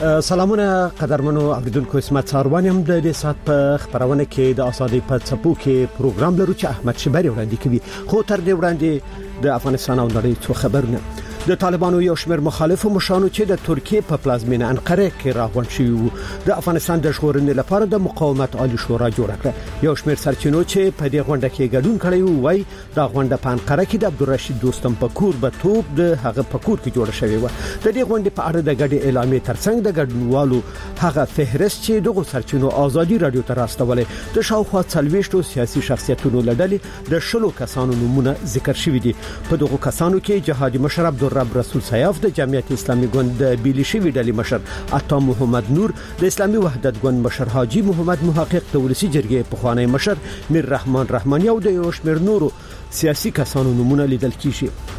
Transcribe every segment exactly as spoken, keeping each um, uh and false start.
سلامونه قدرمنو اوریدونکو، اسمت ساروان هم د دې سات په خبرونه کې د ازادي په څپو کې پروګرام لرو چې احمد شبری وړاندې کوي. خو تر دې وړاندې د افغانستان او نړۍ څخه خبرونه. د طالبانو یو شمېر مخالفو مشرانو چې د ترکیه په پلازمینه انقره کې راغونډ شوي وو د افغانستان د ژغورنې لپاره د مقاومت عالی شورا جوړ کړ. یو شمېر سرچینو چې په دې غونډه کې ګډون کړی وو وايي دا غونډه په انقره کې د عبدالرشید دوستم په کور به توپ د هغه په کور کې جوړه شوې و. د دې غونډې په اړه د ګډې اعلامیې ترڅنګ د ګډونوالو هغه فهرست چې دغه سرچینو ازادي رادیو ته راستولې د شاوخوا څلويشتو سیاسي شخصیتونو لړلې د شلو کسانو نومونه ذکر شوي دي. په دغه کسانو کې جهادي مشر عبدالرب رسول سیاف د جمعیت اسلامي ګوند د بیلی شوی ډلې مشر عطا محمد نور، د اسلامي وحدت ګوند مشر حاجی محمد محقق، د ولسی جرګې پخوانی مشر میر رحمان رحماني او د یو شمېر نورو سیاسي کسانو نومونه لیدل کیږي.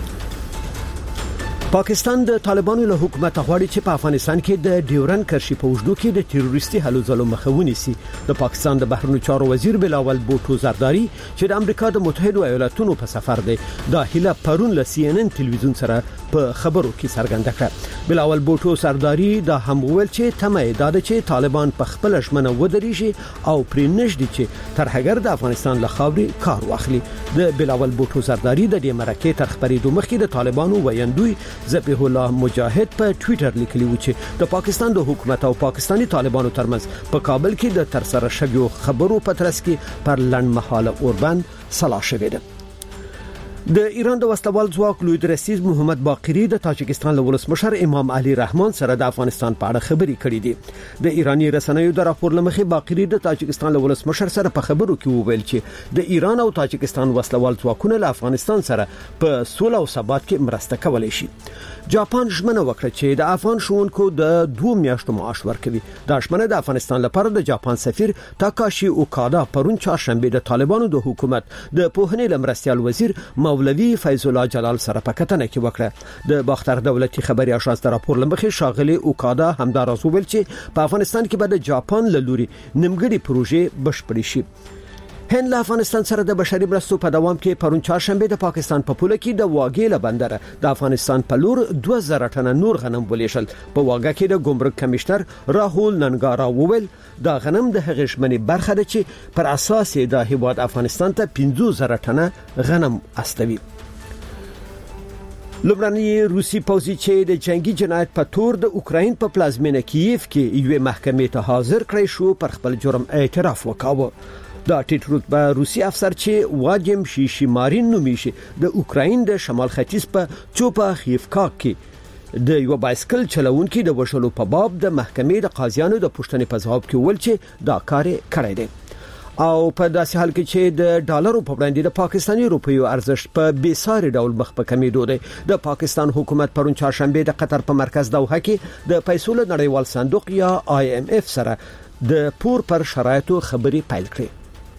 پاکستان د طالبانو له حکومت غواړي چې په افغانستان کې د ډیورن کرښې په وجودو کې د تروریستي هلو ځلو مخه ونیسي. د پاکستان د بهرنیو چارو وزیر بلاول بوټو زرداری چې د امریکا د متحده ایالاتونو په سفر دی د هیله پرون له سی ان ان ټلویزیون سره په خبرو کې څرګنده کړه. بلاول بوټو زرداری دا هم ویل چې تمه دا ده چې طالبان په خپل ژمنه ودرېږي او پرې نشدي چې ترهګر د افغانستان له خاورې کار واخلي. د بلاول بوټو زرداری د دې مرکه تر خبرېدو مخکې د طالبانو ویاندوی ذبیح الله مجاهد په ټوئیټر لیکلی و چې د پاکستان د حکومت او پاکستانی طالبانو ترمنځ په کابل کې د ترسره شویو خبرو په ترڅ کې پر لنډمهاله اوربند سلا شوې ده. د ایران د وسلوال ځواک لوی رئیس محمد باقری د تاجکستان له ولسمشر امام علي رحمان سره د افغانستان په اړه خبرې کړې دي. د ایرانی رسنیو د راپور لمخې باقری د تاجکستان له ولسمشر سره په خبرو کې وویل چې د ایران او تاجکستان وسلوال ځواکونه له افغانستان سره په سوله او ثبات کې مرسته کولای شي. جاپان ژمنه وکړه چې د افغان شونکو د دوه میاشتو معاش ورکوي. دا ژمنه د افغانستان لپاره د جاپان سفیر تاکاشي اوکادا پرون چهارشنبه د طالبانو د حکومت د پوهنې لمرستيال وزیر مولوی فیض الله جلال سره په کتنه کې وکړه. د باختر دولتي خبري اژانس د راپور لمخې شاغلي اوکادا همدار ویل چې په افغانستان کې به د جاپان له لوري نیمګړي پروژې بشپړې شي. هند له افغانستان سره د بشري مرستو په دوام کې پرون چهارشنبه د پاکستان په پوله کې د واګې له بندره د افغانستان په لور دوه زره ټنه نور غنم ولېشل. په واګه کې د ګمرک کمشنر راهول ننګارا وویل دا غنم د هغې ژمنې برخه ده چې پر اساس د هیواد افغانستان ته پنځه زره ټنه غنم استوي. لومړنی روسي پوځي چې د جنگي جنایت په تور د اوکراین په پلازمینه کیف کې یوې محکمې ته حاضر کړی شو پر خپل جرم اعتراف وکاوه. دا ټیټ رتبه روسي افسر چې واجم شیشیمارین نومیږي د اوکراین د شمال ختیځ په چوپا خیفکا کې د یو بایسکل چلوونکي د وشلو په باب د محکمې د قاضیانو د پوښتنې په ځواب کې ول چې دا کار کړی دی. او په داسې حال کې چې د ډالرو په وړاندې د پاکستاني روپیو ارزښت په بیساري ډول مخ په کمیدو دی. د پاکستان حکومت پرون چهارشنبه د قطر په مرکز دوحه کې د پیسو له نړیوال صندوق یا آی ایم اف سره د پور پر شرایطو خبري پیل کړې.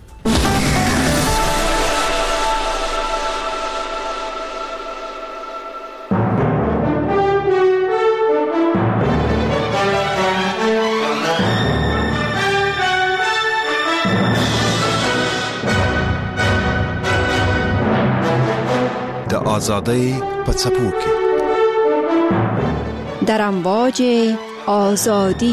آزادی په څپو کې در امواج آزادی.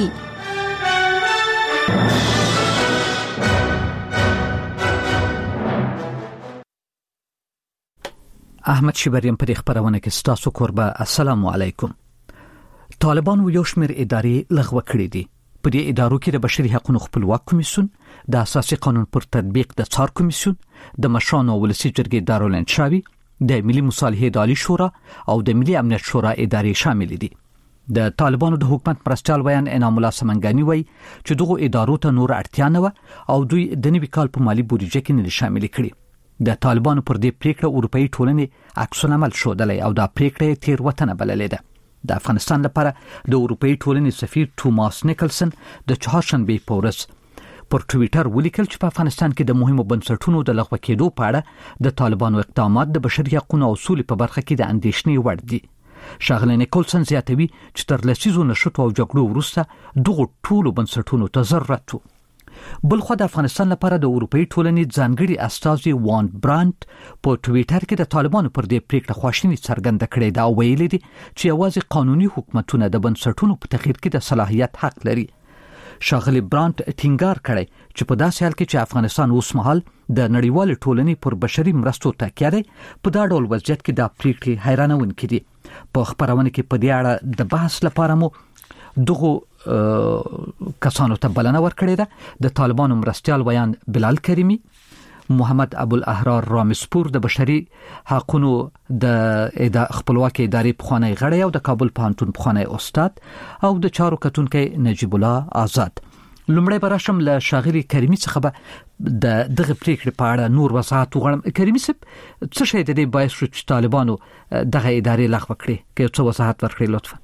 احمد شبریم پر خبرونه کې ستاسو قربا. السلام علیکم. طالبان یو شمېر ادارې لغوه کړې دي. په دې ادارو کې د بشري حقوقو خپلواک کمیسیون، د اساسي قانون پر تطبیق د څار کمیسیون، د مشرانو ولسی جرګې دارالانشاوي، د ملي مصالحې د عالی شورا او د ملي امنیت شورا ادارې شامل دي. د طالبانو د حکومت مرستيال ویان انعام الله سمنګانی وایي چې دغه ادارو ته نور اړتیا نه و او دوی د نوي کال په مالی بودیجه کې نه شامل کړي. د طالبانو پر دې پریکړه اروپאי ټولنې عکس العمل شودلې او دا پریکړه تیر وطن بللې ده. د افغانستان لپاره د اروپאי ټولنې سفیر توماس نیکلسن د چهارشنبه په ورځ پر ټوئیټر ولیکل چې په افغانستان کې د مهمو بنسټونو د لغوه کېدو په اړه د طالبانو اقدامات د بشري حقوقو او اصول په برخه کې د اندېښنې وړ دي. شاغلی نیکلسن زیاتوي چې تر لسیزو نشټو او جګړو وروسته دغه ټولو بنسټونو ته ضرورت و. بلخو د افغانستان لپاره د اروپאי ټولنې ځانګړي استازي وان برانت په ټوئیټر کې د طالبانو پر دې پریکړه خواشینی څرګنده کړې ده او ویلي دي چې یوازې قانوني حکومتونه د بنسټونو په تغییر کې د صلاحیت حق لري. شاغلی برانت ټینګار کړی چې په داسې حال کې چې افغانستان اوس مهال د نړیوال ټولنې پر بشري مرستو تکیه لري، په دا ډول وضعیت کې د پریکړې حیرانونکې دي. په خبرونه کې په دې اړه د بحث لپاره مو دغه کسانو ته بلنه ورکړې ده. د طالبانو مرستيال ویان بلال کریمی، محمد ابو الاحرار رامسپور د بشري حقوقو د خپلواکي ادارې پخوانی غړی او د کابل پوهنتون پخوانی استاد او د چارو کتونکو نجیب الله آزاد. لومړی براشم له شاغلی کریمی څخه د دغه پریکړې په اړه نور وضاحت وغواړم. کریمی صاحب، څه شی د دې باعث شو چې طالبانو دغه ادارې لغوه کړي؟ که څه وضاحت ورکړئ لطفا.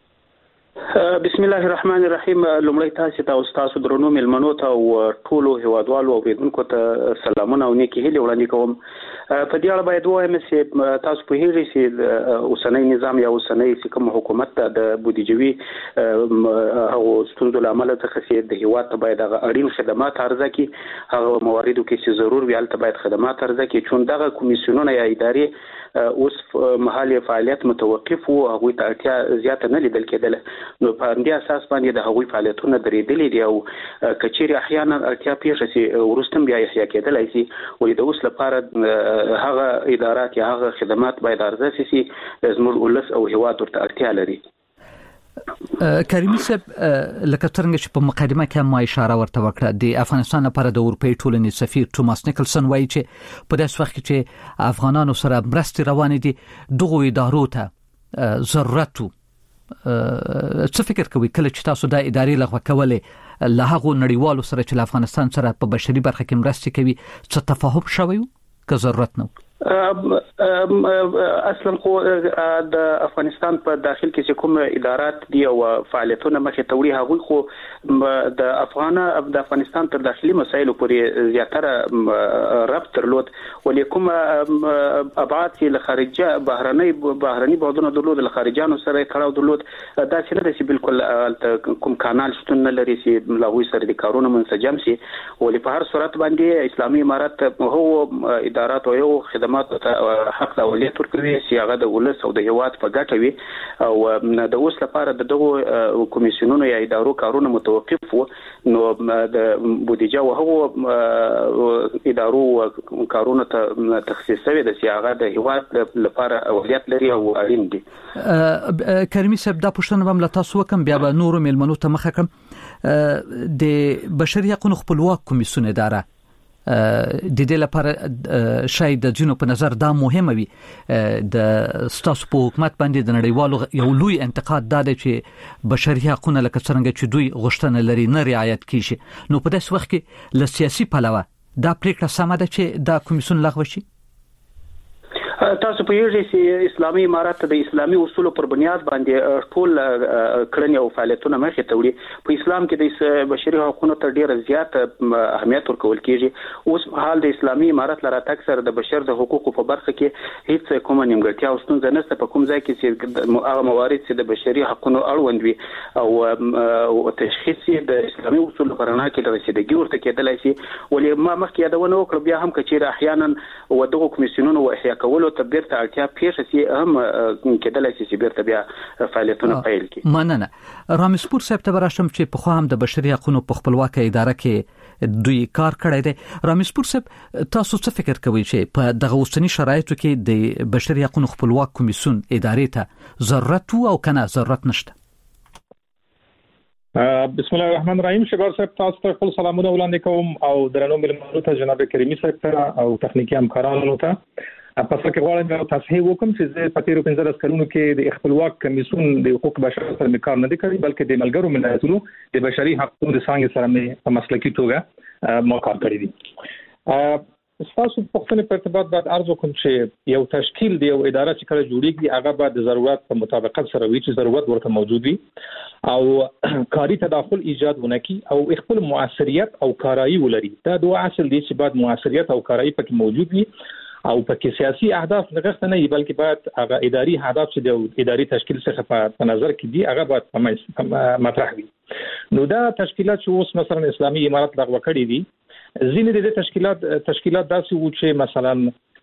بسم الله الرحمن الرحیم. لومړی تاسو ته او تاسو درنو ملمنو ته او ټولو هیوادوالو او اوریدونکو ته سلامونه او نیکی هیلې وړاندې کوم. په دې اړه باید وایم چې تاسو په هیڅ چې اوسنۍ نظام یا اوسنۍ کوم حکومت د بودیجوي او ستونزو لامل څخه چې د هیواد ته باید اړین خدمات عرضه کړي، هغه مواردو کې چې ضرور وي هلته باید خدمات عرضه کړي، چون دغه کمیسیونونه یا ادارې اوس محل فعالیت متوقف او هغه ته اړتیا زیاته نه لیدل کېدله. نو په دې اساس باندې د هغوی فعالیتونه درېدلې دي او کچېرې احیانا اړتیا پیښه شي ورستم بیا احیا کېدلای شي، ولې د اوس لپاره هغه ادارات یا هغه خدمات باید عرضه شي زموږ ولس او هیواد ورته اړتیا لري. کریمی صاحب، لکه څنګه چې په مقدمه کې ما اشاره ورته وکړه، د افغانستان لپاره د اروپאי ټولنې سفیر توماس نیکلسن وایي چې په داسې وخت کې چې افغانانو سره مرستې روانې دي، دغه ادارو ته ضرورت څه فکر کوي کله چې تاسو د ادارې لغوه کولې له هغو نړیوالو سره چې افغانستان سره په بشري برخه کې مرستې کوي څه تفاهم شوی که ضرورت نه؟ اصلا خو د افغانستان په داخل کې چې کوم ادارات دي او فعالیتونه مخې ته وړي، هغوی خو د افغان د افغانستان تر داخلي مسایلو پورې زیاتره ربط درلود، ولې کوم ابعاد چې له خارجه بهرنۍ بهرني بعدونه درلود، له خارجانو سره تړاو درلود، دا چې نه ده چې بالکل کوم کانال شتون نه لري چې له هغوی سره د کارونه منسجم شي، ولې په هر صورت باندې اسلامي امارت هو ادارات او یو خدمات حق د اولیت ورکوي چې هغه د ولس او د هیواد په ګټه وي، او د اوس لپاره د دغو کمیسیونونو یا ادارو کارونه متوقف وو، نو د بودیجه او هغو ادارو کارونه ته تخصیص شوی د چې هغه د هیواد لپاره اولیت لري او اړین دي. کریمی صاحب، دا پوښتنه به له تاسو وکم، بیا به نورو ملمنو ته مخه کړم. د بشري حقوقو خپلواک کمیسیون اداره د دې لپاره شاید د جنو په نظر دا مهمه وي، د ستاسو په حکومت باندې د نړیوالو یو لوی انتقاد دا دی چې بشري حقوق لکه څنګه چې دوی غوښتنه لري نه رعایت کیږي. نو په داسې وخت کې له سیاسي پلوه دا پریکړه سمه ده چې دا کمیسیون لغوه شي؟ تاسو په یوه چې اسلامي امارات د اسلامي اصولو پر بنیاد باندې ټول کړنې او فعالیتونه مخې ته وړي. په اسلام کې د بشري حقوقو ته ډیر زیات اهمیت ورکول کیږي. اوس حال د اسلامي امارات لپاره تکثر د بشر د حقوقو په برخه کې هیڅ کومه نیمګړتیا او ستونزه نشته. په کوم ځای کې چې هغه موارد چې د بشري حقوقو اړوند وي او تشخیص د اسلامي اصولو په رڼا کې د رسیدګي ورته کېدلای شي، ولې ما مخکې یادونه وکړه بیا هم کچېره احیانا و دغه کمیسیونونو و احیا کولو ته بیرته اړتیا پیښه شي هم کېدلای شي چې بیرته بیا فعالیتونه پیل کړي. مننه. رامسپور صاحب ته براشم چې په خو هم د بشري حقوقو په خپلواکه اداره کې دوی کار کړی دی. رامسپور صاحب، تاسو څه فکر کوئ چې په دغه اوسنی شرایطو کې د بشري حقوقو خپلواک کمیسیون ادارې ته ضرورت او کنه ضرورت نشته؟ بسم الله الرحمن الرحیم. شګار صاحب، تاسو ته خپل سلامونه وړاندې کوم او درنو ملمنو ته جناب کریمی صاحب ته او تخنیکی همکارانو ته. پس کې غواړم تصحیح وکم چې په تیرو پنځه کلونو کې د خپلواک کمیسیون د حقوق بشر سره کار نه دی کړی، بلکې د ملګرو ملتونو د بشري حقوقو د څنګه سره مې په مسلکي توګه ما کار کړی دی. تاسو په خپل ارتباط بعد ارزو کوم چې یو تشکیل دی او اداره چې کله جوړیږي هغه به د ضرورت په مطابقت سره وي چې ضرورت ورته موجود وي او کاری تداخل ایجاد ونکي او خپل موثریت او کارایی ولري. دا دوه اصل دي چې بعد موثریت او کارایی پکې موجود وي او پکې سیاسي اهداف نغښت نه وي، بلکې باید هغه اداري اهداف چې د اداري تشکیل څخه په نظر کې دي هغه باید مطرح وي. نو دا تشکیلات چې اوس مثلا اسلامي امارات لغوه کړي دي، ځینې د تشکیلات تشکیلات داسې وو چې مثلا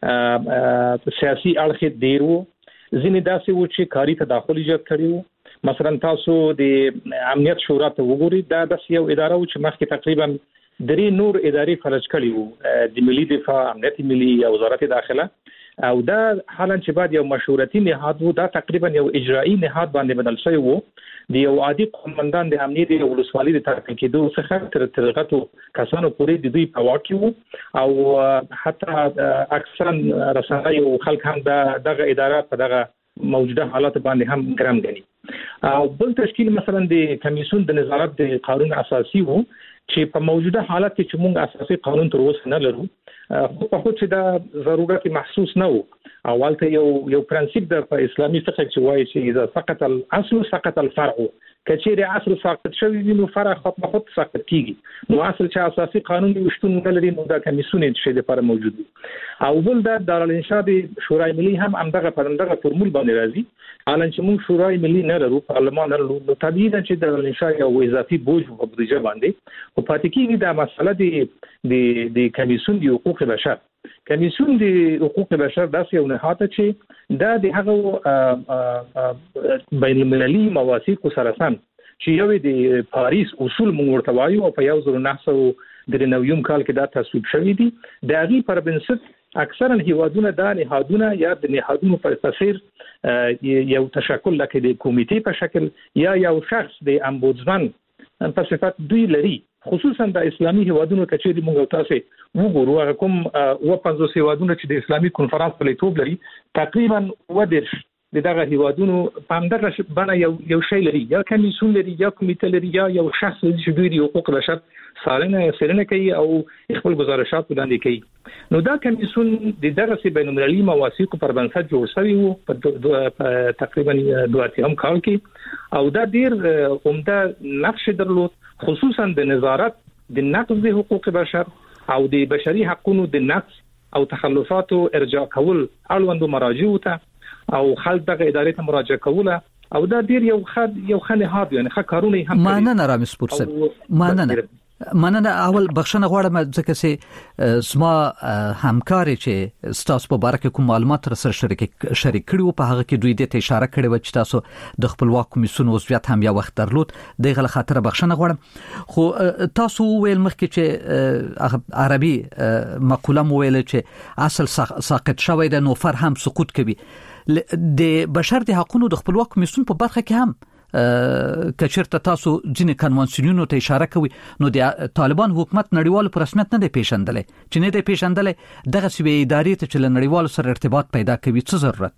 سیاسي اړخ ډیرو، ځینې داسې وو چې کاری تداخل ایجاد کړي وو. مثلا تاسو د امنیت شورا ته وګورئ، دا د یو اداره و چې مخکې تقریبا درې نور ادارې فلج کړي وو، د ملي دفاع، امنیت ملي او وزارت داخله، او دا حالا چې بعد یو مشورتي نهاد وو، دا تقریبا یو اجرایی نهاد باندې بدل شوی وو. د یو عادي قومندان د امنیت او ولسوالۍ د ترکیب کېدو څخه تر ترغتو کسانو پورې د دوی په واک وو، او حتی اکثرا رسنۍ او خلک هم دغه اداره په دغه موجوده حالات باندې هم ګرام غني. او بل تشکیل مثلا د کمیسیون د نظارت د قانون اساسي وو چې په موجوده حالت کې چې موږ اساسي قانون تر اوسه نه لرو، خو په خو چې دا ضرورت محسوس نه وو. اولته یو یو پرنسپ د اسلامي فقه چې وایي چې اذا سقط الاصل سقط الفرع، کچېره اصل ساقط شوی وي نو فرع خود به خود ساقط کیږي. نو اصل چې اساسي قانون وشتون نه لري نو دا کمیسیون چې د لپاره موجود دي. او بل دا دارالانشاء د شورای ملي هم همدغه پرندغه فرمول باندې راځي، حالانکه چې موږ شورای ملي نه لرو، پارلمان نه لرو، نو طبیعي ده چې دارالانشاء یو اضافي بوج په بودیجه باندې او پاتې کیږي. دا مسله د د د کمیسیون د حقوق بشر، کمیسیون د حقوق بشر داسې یو نهاد چې دا د هغه بین المللي مواثیق سره سم چې یو د پاریس اصول موږ ورته وایو او په یو ځل نه سو د نویم کال کې دا تصویب شوی دي. د هغې پر بنسټ اکثرا هیوادونه دا نهادونه یا د نهادونو په تصویر یو تشکل لکه د کمیټې په شکل یا یو شخص د امبودسمن په صفت دوی لري. خصوصا د اسلامي هیوادونو کچېری موږ تاسو وګورو، هغه کوم و پنځوس هیوادونه چې د اسلامي کنفرانس په لیتوب لري، تقریبا و درش دغه هیوادونو په همدغه باندې یو یو شی لري، یا کمیسیون لري، یا کمیټه لري، یا یو شخص چې دوی د حقوق بشر سالنه سرنه کوي او خپل گزارشات وړاندې کوي. نو دا کمیسیون د دغه بین المللي مواثیق پر بنسټ جوړ شوی وو په تقریبا دوه اتیا کال کې، او دا ډیر عمده نقش درلود، خصوصا د نظارت د نقض د حقوق بشر او د بشري حقوقو د نقض او تخلفاتو ارجاع کول اړوند مراجعو ته او خلک دغه ادارې ته مراجعه کوله، او دا ډیر یو خد یو خنه هاب یعنی ښه کارونه هم ماننه رامس پورسب ماننه مننه. اول بخښنه غواړم ځکه چې زما همکاري چې ستاسو په باره کې کوم معلومات سره شریک شریک کړي په هغه کې دوی د اشاره کړې و چې تاسو د خپلواک کمیسیون عضویت هم یا وخت درلود، دغه له خاطر بخښنه غواړم. خو تاسو ویل مخکې چې عربي مقوله مو ویل چې اصل ساقط شوی د نو فر هم سقوط کوي. د بشر د حقوقو د خپلواک کمیسیون په برخه کې هم کچرته تاسو ځینې کنوانسیونونو ته اشاره کوي، نو د طالبان حکومت نړیوالو پر رسمیت نه دی پیژندلی، چې نه دی پیژندلی دغه سوي ادارې ته چې له نړیوالو سره ارتباط پیدا کوي څه ضرورت؟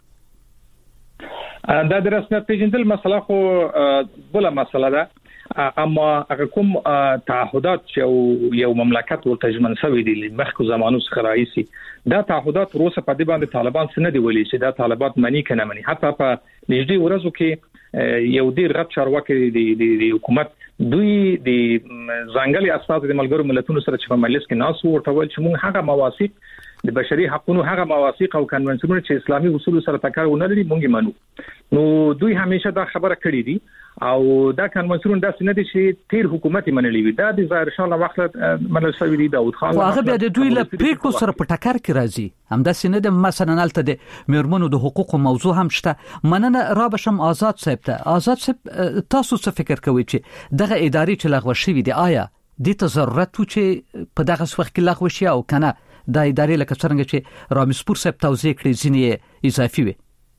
دا د رسمیت پیژندل مسله خو بله مسله ده، اما هغه کوم تعهدات چې یو مملکت ورته ژمن شوی دی مخکې زمانو څخه راځي، دا تعهدات روسه په دې باندې طالبان څه نه دی ویلي چې دا طالبات منی کنه منی. حتی په نږدې ورځو کې یو ډیر غټ چارواکي د حکومت دوی د ځنګلي اساس د ملګرو ملتونو سره چې په مجلس کې ناس ورته ویل چې موږ هغه مواثیق د بشري حقوقو هغه مواثیق او کنونسیونونه چې اسلامي اصول سره ټکر ونه لري موږ منو. نو دوی همیشه دا خبره کړې دي او دا کنونسیون داسې نه دي چې تیر حکومت منلي وي، دا د ظاهر شاه وخت منل شوی دی داوود خان، خو هغه بیا د دوی له پریکړو سره په ټکر کې راځي. همداسې نه د مثلا نلته د میرمنو د حقوقو موضوع هم شته. مننه را بشم آزاد صاحب ته. آزاد صاحب تاسو څه فکر کوئ چې دغه ادارې چې لغوه شوې دي آیا د ته ضرورت و چې په دغه وخت کې لغوه شي او کنه دا ادارې لکه څنګه چې رامسپور صاحب توضیح کړی ځینې اضافي وي؟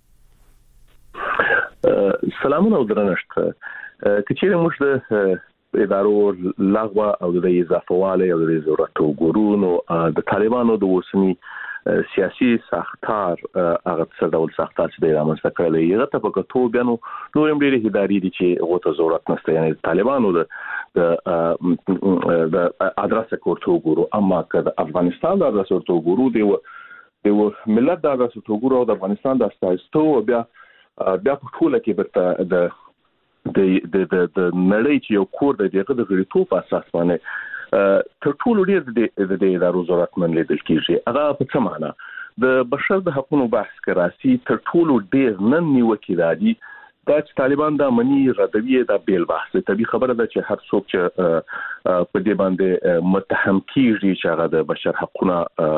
سلامونه او درنښت. کچېره موږ د ادارو لغوه او د اضافه والي او د ضرورت وګورو، نو د طالبانو د اوسنی سیاسي ساختار هغه څه ډول ساختار چې د رامنځته کړی یو ته په کتو بیا نو نور هم ډېرې ادارې دي چې هغه ته ضرورت نشته، یعنی طالبانو د د ادرس کوټو وګورو. اما که د افغانستان د ادرس کوټو وګورو دی د ملت د ادرس کوټو وګورو د افغانستان د استایستو بیا بیا په ټوله کې برته د د د د نړۍ چې یو کور د دغه د غړیتوب اساس باندې تر ټولو ډیر د د ادارو ضرورت من لیدل کیږي. هغه په څه معنی د بشر د حقوقو بحث کراسي تر ټولو ډیر نن نیوکې راځي دا چې طالبان دا منی ردوی دا بیل بحث طبي خبره ده چې هر څوک چې په دې باندې متهم کیږي چې هغه د بشر حقوقونه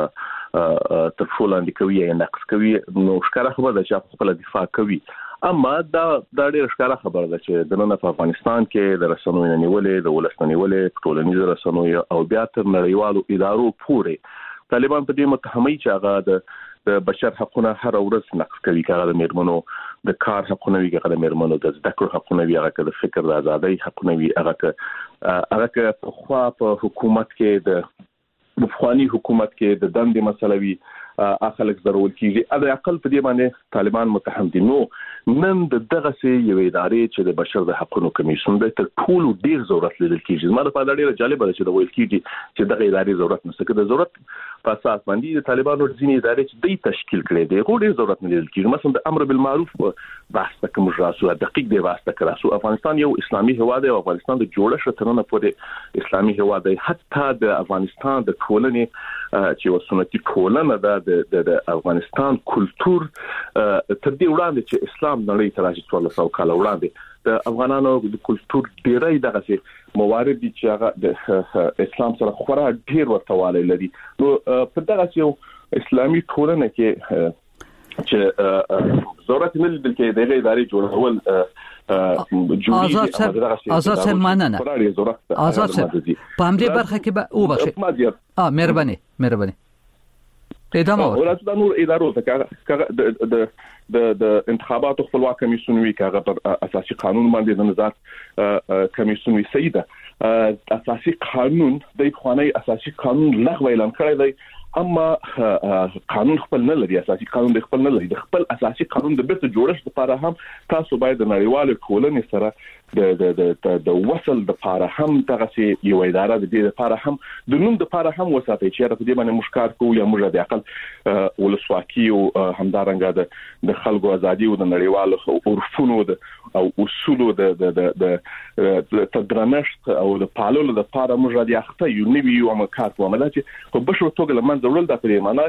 تر ټولو کوي یا نقض کوي نو ښکاره خبره ده چې خپل دفاع کوي. اما دا دا ډېر ښکاره خبره ده چې د نن په افغانستان کې د رسنیو نیولې د ولسمنۍ نیولې ټولنیز رسنیو او بیا تر نړیوالو ادارو پورې طالبان په دې متهمي چې هغه د د بشر حقوقونه هر ورځ نقض کوي، کله د میرمنو د کار حقوقونه وي، کله د میرمنو د زده کړو حقوقونه وي، هغه د فکر د ازادۍ حقوقونه وي، هغه هغه په خوا په حکومت کې د افغاني حکومت کې د دندې مسله وي اخلک ضرور کیږي. اده عقل په دې باندې طالبان متهم دي. نو نن د دغه سي یو ادارې چې د بشر د حقوقو کمیسیون د تر ټولو ډیر ضرورت لیدل کیږي. زما لپاره ډیره جالبه ده چې د ویل کیږي چې دغه ادارې ضرورت نشته، که د ضرورت په اساس باندې د طالبانو ځینې ادارې چې د تشکیل کړي دي غو ډیر ضرورت نه لیدل کیږي. مثلا د امر بالمعروف بحث تکم راسو دقیق دی واسطه کراسو افغانستان یو اسلامي هیواد دی او افغانستان د جوړښت ترنه پورې اسلامي هیواد دی. حتی د افغانستان د ټولنې چې وسنتي ټولنه د د افغانستان کلچر تر دې وړاندې چې اسلام نړۍ ته راځي څوارلس سوه کاله وړاندې د افغانانو د کلچر ډیری دغه موارد دي چې هغه د اسلام سره خورا ډیر ورتوالی لري. نو په دغه یو اسلامي ټولنه کې چې ضرورت نه لیدل کې دغه ادارې جوړول آزاد صاحب آزاد صاحب مننه آزاد صاحب په همدې برخه کې به او بخښه اه مهرباني مهرباني ادامه ورته د نور ادارو ته د د د انتخاباتو خپلواک کمیسیون وی کاغه پر اساسي قانون باندې د نظارت کمیسیون وی سیده اساسي قانون د خواني اساسي قانون لغوه اعلان کړی دی، اما قانون خپل نه لري. اساسي قانون د خپل نه لري. د خپل اساسي قانون د بیرته جوړښت لپاره هم تاسو باید د نړیوالو ټولنې سره د د د د وصل د لپاره هم دغه یو اداره د دې لپاره هم د نوم د لپاره هم وساتئ چې په دې باندې مشکار کوو یا موږ د عقل ولسواکي او همدارنګه د د خلکو ازادي او د نړیوالو عرفونو او اصولو د د د تدرنشت او د پالولو د لپاره موږ د اخته یو نوی یو امکان کوو عملات په بشو توګه لمن ضرورت د پرې معنا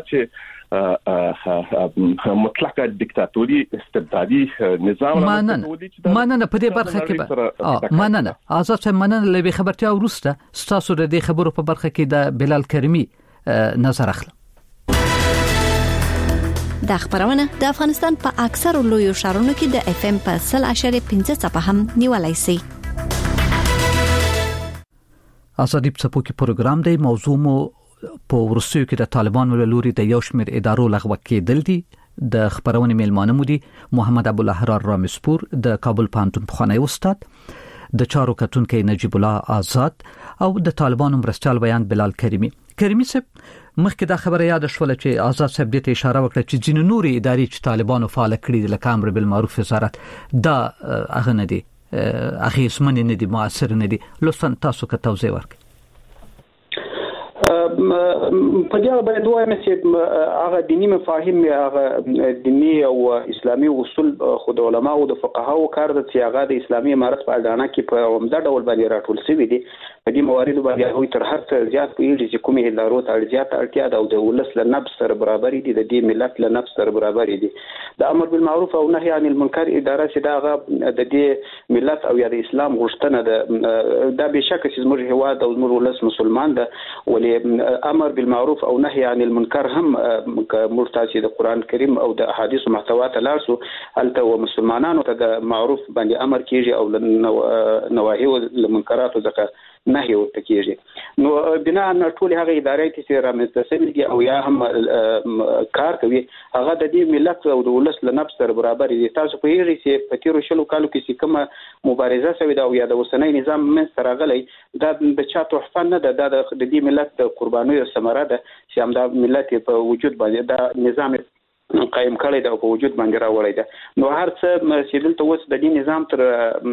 چې مطلقه دیکتاتوري استبدادي نظام مننه مننه په دې برخه کې اه مننه آزاد صاحب مننه لوي خبرتیا ورسته تاسو د دې خبرو په برخه کې د بلال کریمی نظر اخلم. د خبرونه د افغانستان په اکثر لویو ښارونو کې د اف ام په صفر اشاریه پنځه صفه هم نیولای شي. ازادي په پوکي پروګرام دی. موضوع مو په ورسیو کې د طالبانو له لوري د یو شمېر ادارو لغوه کېدل دي. د خبرونه میلمانه مو دي محمد ابوالاحرار رامسپور د کابل پوهنتون پخوانی استاد، د چارو کتونکو نجیب الله آزاد او د طالبانو مرستیال بیان بلال کریمی. کریمی صاحب مخکې دا خبره یاد شوله چې آزاد صاحب دې ته اشاره وکړه چې ځینې نورې ادارې چې طالبانو فعال کړي د لکه امر بالمعروف وزارت دا هغه نه دي هغه اسمن نه دي مؤثر نه دي. لطفا تاسو که توضیح ورکړئ. په دې اړه باید وایم چې هغه دینی مفاهیم هغه دینی او اسلامي اصول خود علماء او د فقهاو کار د سیاغه د اسلامي امارت په اډانه کې په عمده ډول باندې راټول شوی دي. په دې موارد باندې هغه تر هر څه زیات پیږي چې کومې ادارو ته زیات اړتیا ده او د ولس له نفس سره برابر دي، د دې ملت له نفس سره برابر دي. د امر بالمعروف او نهي عن المنکر اداره چې دا د دې ملت او یا د اسلام غوښتنه ده، دا به شک چې زموږ هواد او زموږ ولس مسلمان ده، ولې امر بالمعروف او نهي عن المنکر هم مرتضی د قران کریم او د احادیث محتوا ته لارسو الته و مسلمانانو ته د معروف باندې امر کیږي او نواهی او المنکرات ځکه نهي ورته کیږي. نو بنا ان ټول هغه ادارې چې رامنځته شوي دي او یا هم کار کوي هغه د دې ملت او د ولس له نفس سره برابر دي. تاسو په هیڅ چې په تیرو شلو کالو کې چې کومه مبارزه شوې ده او یا د اوسنۍ نظام من سره غلي دا د چا تحفه نه ده، د دې ملت د قربانیو ثمره ده چې هم د ملت په وجود باندې دا نظام قائم کړی دا په وجود باندې راوړی ده. نو هر څه چې دلته اوس د دې نظام تر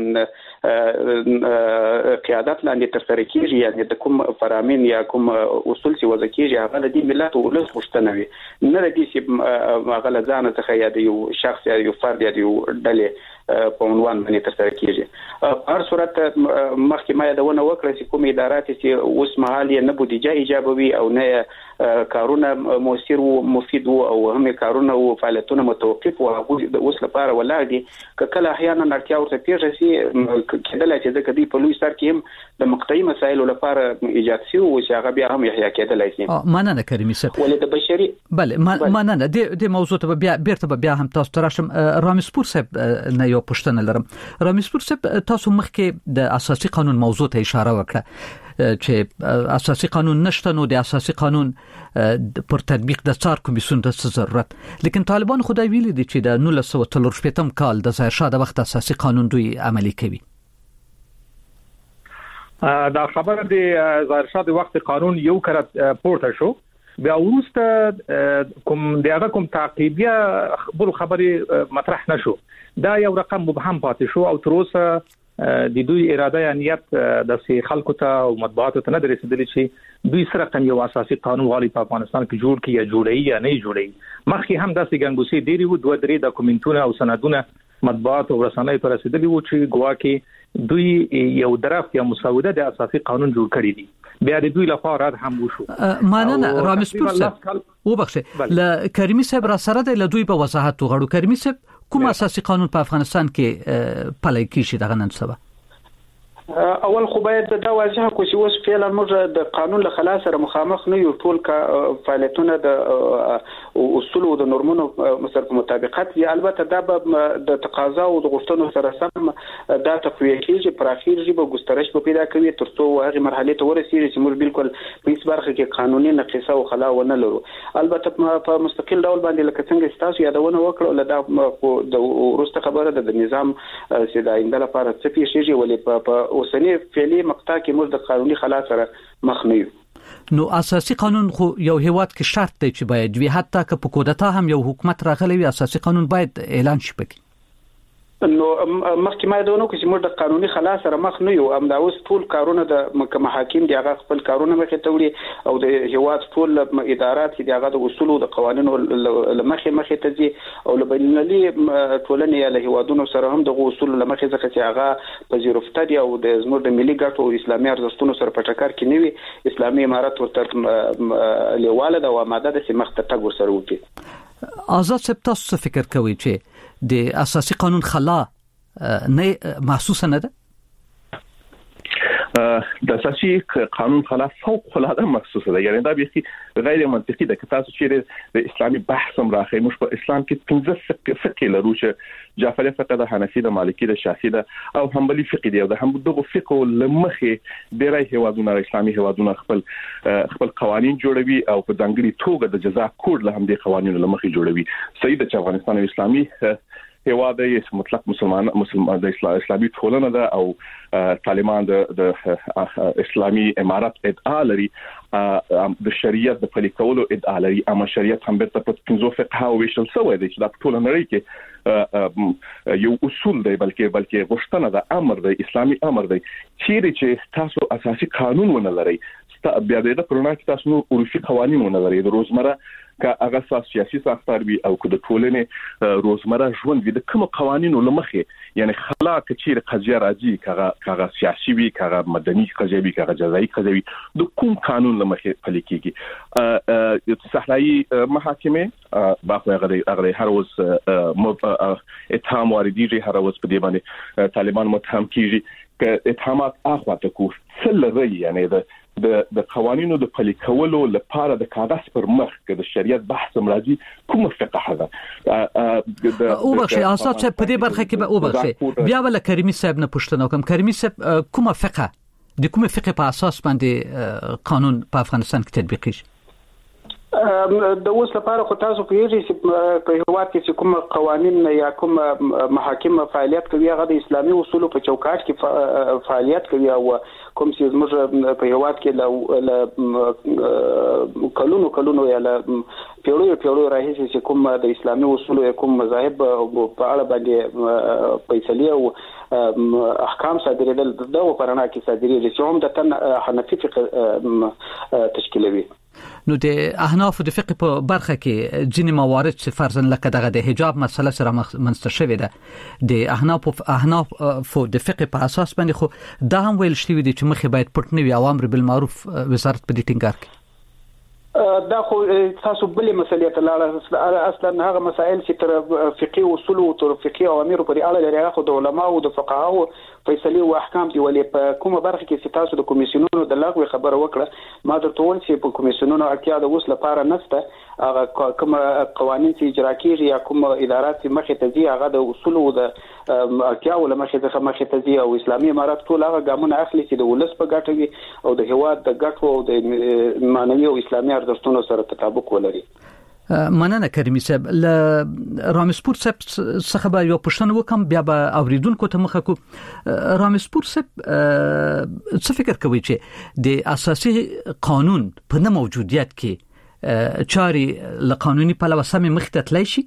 قیادت لاندې تر سره کیږي، یعنی د کوم فرامین یا کوم اصول چې وضع کیږي هغه د دې ملت او ولس غوښتنه وي، نه د دې چې هغه له ځانه څخه یا د یو شخص یا یو فرد یا د یو ډلې په عنوان باندې تر سره کیږي. په هر صورت مخکې ما یادونه وکړه چې کوم ادارات چې اوس مهال یې نه بودیجه ایجابوي او نه کارونه موثر او مفید او هم کارونه کارونه او فعالیتونه متوقف او هغه د اوس لپاره ولاړ دي کله احیانا اړتیا ورته پیښه شي کېدل چې د کدي په لوی سر کې هم د مقطعي مسایلو لپاره ایجاد شي او چې هغه بیا هم احیا کېدل شي. مننه کریمي صاحب. ولې د بشري بله مننه د موضوع ته بیا بیرته بیا هم تاسو تراشم. رامسپور صاحب نه یو پوښتنه لرم. رامسپور صاحب تاسو مخکې د اساسي قانون موضوع ته اشاره وکړه چې اساسي قانون نشته نو د اساسي قانون پر تطبیق د څار کمیسیون د ضرورت، لیکن طالبان خدای ویلي دي چې د نولس سوه څلور شپږم کال د ظاهر شاه د وخت اساسي قانون دوی عملي کوي. دا خبره د ظاهر شاه د وخت قانون یو کړه پورته شو، بیا وروسته کوم دغه کوم تعقیبیه بل خبره مطرح نشو. دا یو رقم مبهم پاتې شو او تر اوسه د دوی اراده یا نیت د سي خلکو ته او مطبوعاتو ته نه رسیدلی چې دوی سره کوم یو اساسي قانون غواړي په افغانستان کې جوړ کړي یا جوړي یا نه جوړي. مخکې هم داسې ګنګوسې ډېری وو، دوه درې ډاکومنټونه او سندونه مطبوعات او رسنۍ ته رسیدلی وو چې ګواکې دوی یو درافت یا مسوده د اساسي قانون جوړ کړی دي. بیا د دوی لپاره رد هم وشو. ماننه رامسپور صاحب وبخښه ل کریمي صاحب را سره د لدوی په وضاحت غړو. کریمي صاحب کوم اساسي قانون په افغانستان کې پلي کیږي دغه نن سبا؟ اول خو باید دا واضح کو چې اوس فعلا موږ د قانون له خلاص سره مخامخ نه یو، ټول کا فعالیتونه د اصول او د نورمونو سره په مطابقت دي. البته دا به د تقاضا او د غوښتنو سره سم دا تقویه کیږي، پر اخیر جبه ګسترش په پیدا کوي ترڅو هغه مرحله ته ورسیږي چې موږ بالکل په هیڅ برخه کې قانوني نقص او خلا ونه لرو. البته په مستقل ډول باندې لکه څنګه تاسو یادونه وکړه لدا د ورسته خبره د نظام سیده آینده لپاره څه پیښیږي ولې په اوسنی فعلی مقطع کې موږ د قانوني خلا سره مخ نه یو. نو اساسي قانون خو یو هیواد کې شرط دی چې باید وي، حتی که په کودتا هم یو حکومت راغلی وي اساسي قانون باید اعلان شي پکې. نو مخکې ما دا ونه کوم چې موږ د قانوني خلا سره مخ نه یو. ام دا اوس ټول کارونه د محاکم دی هغه خپل کارونه مخې ته وړي او د هیواد ټول ادارات دی هغه د اصول او د قوانینو لمخې مخې ته دي او له بینالمللي ټولنې یا له هیوادونو سره هم د اصول لمخې ځکه چې هغه پذیرفته دي او د زموږ د ملي ګټو او اسلامي ارزښتونو سره په ټکر کې نه وي. اسلامي امارت ورته لیواله د وماده د سیمخ ته تګ ورسره وکړي. آزاد صاحب تاسو څه فکر کوئ چې د اساسي قانون خلا نه محسوسه نه ده؟ د اساسي قانون خلا فوق العاده محسوسه ده، یعنی دا به غیر منطقي ده که تاسو چې د اسلامي بحث هم راخې موږ په اسلام کې پنځه فقه لرو چې جعفری فقه ده، حنفي ده، مالکي ده، شافعي ده او حنبلي فقه دی. او د هم دغه فقه لمخې ډېری هیوادونه اسلامي هیوادونه خپل خپل قوانين جوړوي او په ځانګړي توګه د جزا کوډ له هم د قوانینو لمخې جوړوي. صحیح ده چې افغانستان اسلامي هیواد دی، مطلق مسلمان مسلمان د اسلامي ټولنه ده او طالبان د اسلامي امارت ادعا لري، د شریعت د پلي کولو ادعا لري، اما شریعت هم برته په پنځو فقه او ویشل سوی دی چې د ټول نړۍ کې یو اصول دی بلکې بلکې غوښتنه ده، امر دی، اسلامي امر دی. چیرې چې تاسو اساسي قانون ونه لرئ، بیا د کرونا کې تاسو نو عرفي قوانين ونه لرئ، د روزمره که هغه سیاسي ساختار وي او که د ټولنې روزمره ژوند وي د کوم قوانینو لمخې، یعنی خلا کچیر قضیه راځي کغه کغه سیاسي وي کغه مدني قضیه وي کغه جزایي قضیه وي د کوم قانون لمخې پلي کیږي. صحرایي محاکمه باخو هغه هغه هر اوس اتهام واردېږي، هر اوس په دې باندې طالبان متهم کیږي که اتهامات اخواته کو څل لري، یعنی د د قوانینو د پلي کولو لپاره د کاغذ پر مخ کې د شریعت بحث مرادي کوم فقه ده. او بخښه اساس په دې برخه کې به او بخښه بیا ول کریمي صاحب نه پوښتنه وکم. کریمي صاحب کومه فقه د کومه فقه په اساس باندې قانون په افغانستان کې تطبیق کیږي؟ د اوس لپاره خو تاسو پیږئ چې په هیواد کې چې کوم قوانين یا کوم محاکم فعالیت کوي هغه د اسلامي اصولو په چوکاټ کې فعالیت کوي او کوم چې موږ په هیواد کې ل کلونو کلونو یا ل پیړیو پیړیو راهیسې چې کوم د اسلامي اصولو یا کوم مذاهب په اړه باندې فیصله او احکام صادرېدل د پرانا کې صادرېږي چې هم د تن حنفي فقه تشکیلوي. نو د احناف د فقه په برخه کې ځینې موارد چې فرضاً لکه دغه د حجاب مسله سره منځته شوې ده د احناف احناف د فقه په اساس باندې، خو دا هم ویل شوی دی چې مخې باید پټ نه وي او امر بالمعروف وزارت په دې ټینګار کوي. دا خو تاسو بلې مسلې ته لاړه اصلا هغه مسائل چې تر فقهي اصول او تر فقهي اوامر پورې اړه لري هغه د علماء او د فقهاو فیصله او احکام دی ولې په کومه برخه کې چې تاسو د کمیسیونونو د لغوه خبره وکړه ما د ټول چې په کمیسیونونو اړتیا د اوس لپاره نشته هغه کوم قوانين چې اجرا کیږي یا کوم ادارات چې مخه ته ځي هغه د اصول او د اړتیا ول مخه ته مخه ته ځي او اسلامي امارات ټول هغه ګامونه اخلي چې د ولس په ګټه وي او د هواد د ګټو او د معنوي او اسلامي ارزښتونو سره تطابق ولري. مننه کریمي صاحب ل رامسپور صاحب څخه به یو پښتنه وکم بیا به اوریدونکو ته مخه کو. رامسپور صاحب څه فکر کوي چې د اساسي قانون په نه موجودیت کې چاري له قانوني پلوه سمې مخته تللی شي؟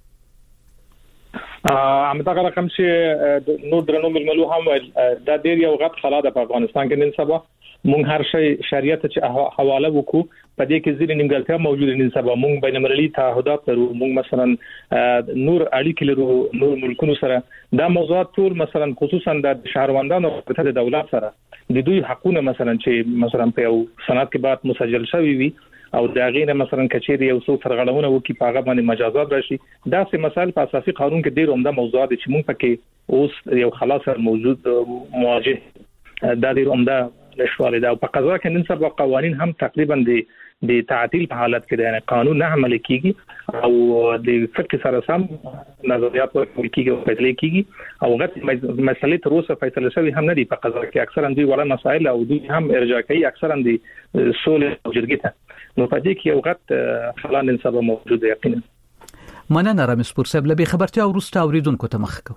همدغه رقم چې نور درنو ململو هم د ډیر یو غټ خلا د افغانستان کې نن سبا مونږ هر شي شریعت چې حواله وکړو په دې کې ځینې نیمګړتیا موجوده نن سبا مونږ بین المللي تعهدات لرو مونږ مثلا نور اړیکې لرو نور ملکونو سره دا موضوعات ټول مثلا خصوصا د شهروندانو په د دولت سره د دوی حقونه مثلا چې مثلا په یو سند کې بعد مسجل شوی وي او دا غینه مثلا کچېری یو څو سرغړونه وکي په هغه باندې مجازات راشي دا سه مسائل په اساسي قانون کې ډیر عمده موضوعات چې مونږ پکې اوس یو خلاص موجود مواجه دا ډیر عمده نشواله دا په قضا کې نن سبا قوانين هم تقریبا د د تعطیل په حالت کې د قانون نه عمل کیږي او د فقه سره سم نظریات ورکول کیږي او فیصله کیږي او غټ مسلې تر اوسه فیصله شوی هم نه دي په قضا کې اکثرا دوی وړه مسائل او دوی هم ارجاع کوي اکثرا د سولې او جرګې ته نو په دې کې یو غټ خلا نن سبا موجود یقینا. مننه رامسپور صاحب له خبرتیا ورسته اوریدونکو ته مخ کو.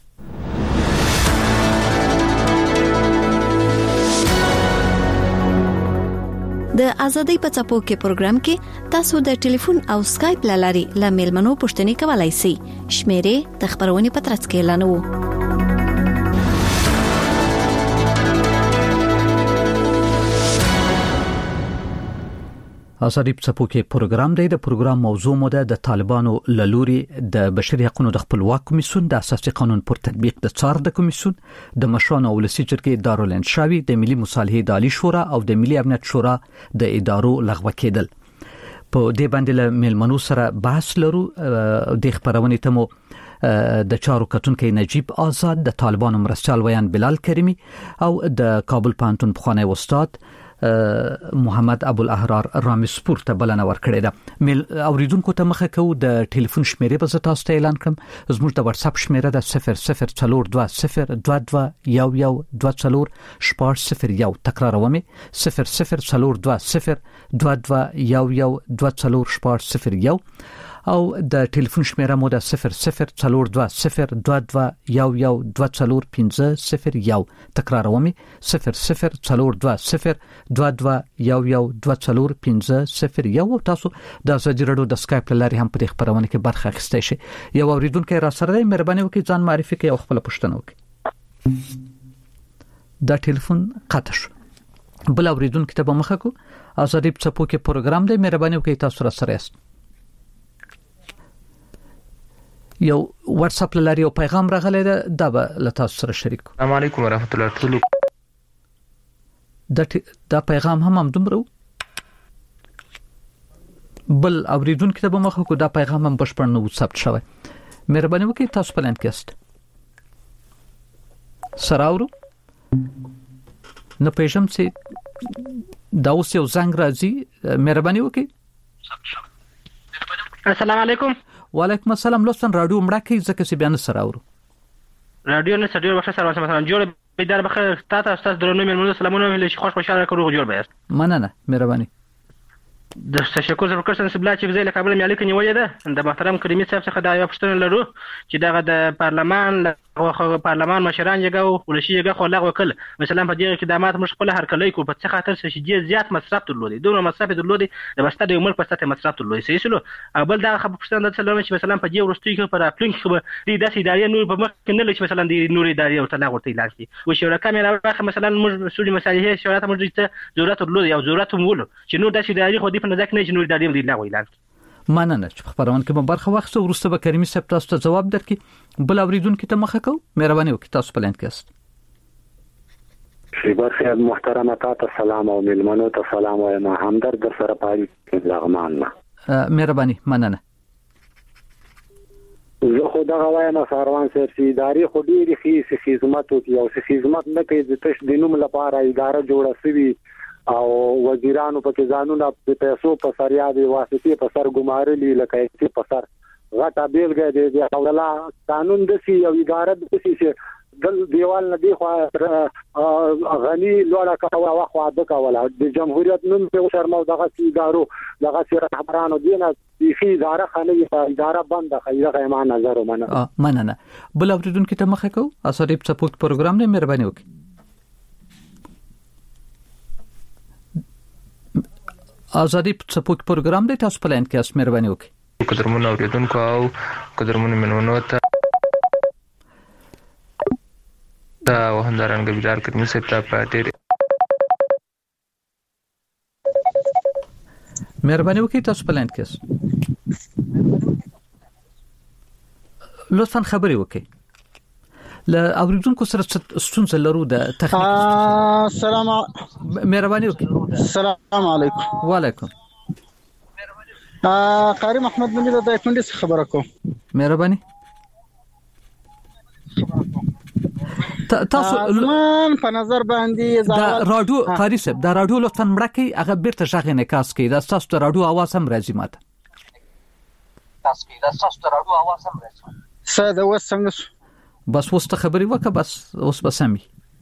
د ازادۍ په چاپو کې پروګرام کې تاسو د ټلیفون او سکایپ لاري له میلمنو پوښتنې کولای شئ. شمیرې د خبرونې په ترڅ کې اعلانوو. ازادۍ په چاپو کې پروګرام دی. د پروګرام موضوع مو ده د طالبانو لوري د بشري حقوقو د خپلواک کمیسیون د اساسي قانون پر تطبیق د څار د کمیسیون د مشرانو ولسی جرګې دارالانشاوي د ملي مصالحې د عالی شورا او د ملي امنیت شورا د ادارو لغوه کېدل. په دې باندې له میلمنو سره بحث لرو. د خبرونې ته مو د چارو کتونکو نجیب آزاد د طالبانو مرستيال ویان بلال کریمی او د کابل پانتون پخوانی استاد محمد ابو الاحرار رامسپور ته بلنه ورکړې ده. مل اوریدونکو ته مخه کو د ټلیفون شمیرې به تاسو ته اعلان کړم. زموږ د واتس اپ شمیره ده صفر صفر څلور دوه صفر دوه دوه یو یو دوه څلور شپږ صفر یو. تکراروم صفر صفر څلور دوه صفر دوه دوه یو یو دوه څلور شپږ صفر یو او د ټلیفون شمیره مو ده صفر صفر څلور دوه صفر دوه دوه یو یو دوه څلور پنځه صفر یو. تکراروم صفر صفر څلور دوه صفر دوه دوه یو یو دوه څلور پنځه صفر یو. او تاسو د ازادي رادیو د سکایپ لاري هم په خبرونه کې برخه اخیستئ شئ. یو اوریدونکو را سره دی، مهرباني وکړئ ځان معرفي کړئ او خپل پوښتنه وکړئ. دا ټلیفون قطع شو. بل اوریدونکو ته به مخه کو. ازادي په چپو کې پروګرام دی، مهرباني وکړئ تاسو را سره یاست. یو واتس اپ لاري او پیغام راغلی ده دا به له تاسو سره شریک. السلام علیکم ورحمت الله تعالی. دا دا پیغام هم هم دومره بل اوریدونکو ته به مخه کو. دا پیغام هم بشپړ نه ثبت شوی. مهرباني وکړئ تاسو په لاین کې است. سراورو نه پېژم چې دا اوس یو زنګ راځي. مهرباني وکړئ. السلام علیکم. وعلیکم السلام. لوستن رادیو مړه کې ځکه چې بیان سره اورو. رادیو نه سړي ورشه سره مثلا جوړ بیدار بخیر تاسو تاسو درنو مېلمنو سلامونه ویل شي خوش خوشاله کړو جوړ بیاست. مننه مهرباني. د تشکر زر کړم چې بلا چې زې له کابل مې الیک نیولې ده. د محترم کریمي صاحب څخه دا یو پښتنه لرو چې دغه د پارلمان او پارلمان مشران یګو ولشي یګه خو لغوه کړ. مثلا په دې کې د مات مش خپل هر کلی کو په څه خاطر چې ډیر زیات مصرف درلودي دوه مصرف درلودي د بسته د عمر په سطح مصرف درلودي. صحیح شلو. اول دا خبر پښتنه د سلام چې مثلا په دې ورستي کې پر اپلینګ خو دې داسې ادارې نور په مخ کې نه لچ مثلا د نور ادارې او تلا ورته لاندې و شورا کامره واخه مثلا موږ سوري مسایل شورا ته موږ ته ضرورت درلودي او ضرورت مولو چې نور داسې ادارې خو دې په نظر کې نه نور ادارې دې لا ویلان. مننه چې خبرونه کې برخه واخصه ورسته به کریمي صاحب تاسو ته جواب درکې. بل اوریدونکو ته مخه کو. مهرباني وکړئ تاسو په لاین کې است. شریبر خیر محترمه تاسو سلام او ملمنو ته سلام وایم همدرد در سره پاري لغمان نه مهرباني مننه. زه خو دا وایم ساروان سر چې ادارې خو ډېری خې خدمت او یو خدمت نه کوي د تش د نوم لپاره اداره جوړه شوی او وزیرانو په کې ځانونه په پیسو په سر یادې واسطې په سر ګمارلي لکه چې په سر غټه بیلګه دی اوله قانون د سی یو اداره د سی چې دل دیوال نه دی خو غنی لوړه کاوه واخو د کاوله د جمهوریت نوم په شرمو دغه ادارو دغه رهبرانو دینه في اداره خانه اداره بند خیره ما نظر منه مننه بل اوریدونکو ته مخه کو اساري سپورت پروګرام نه مهرباني وکړئ. ازادي سپورت پروګرام د تاسو په لاین کې اس مهرباني وکړئ. قدرمن اوریدونکو او قدرمن منونو ته دا وهندارنګ بيدار کړم چې تا پاتې مهرباني وکړئ تاسو په لاین کې لطفا خبري وکړئ. ل اوریدونکو سره ستونزه لرو د تخنیک. السلام مهرباني وکړئ. السلام علیکم. وعلیکم. ا قاری محمد نبی د کندز خبره کوم. مهرباني. تاسو من په نظر باندې دا رادیو قاری صاحب دا رادیو لطفا مړکې هغه بیرته ژغ نه کاس کې دا تاسو ته رادیو आवाज هم راځي ماته. تاسو کې دا تاسو ته رادیو आवाज هم راځي. ساده وسنګ بس وسته خبري وکه بس اوس بسمي.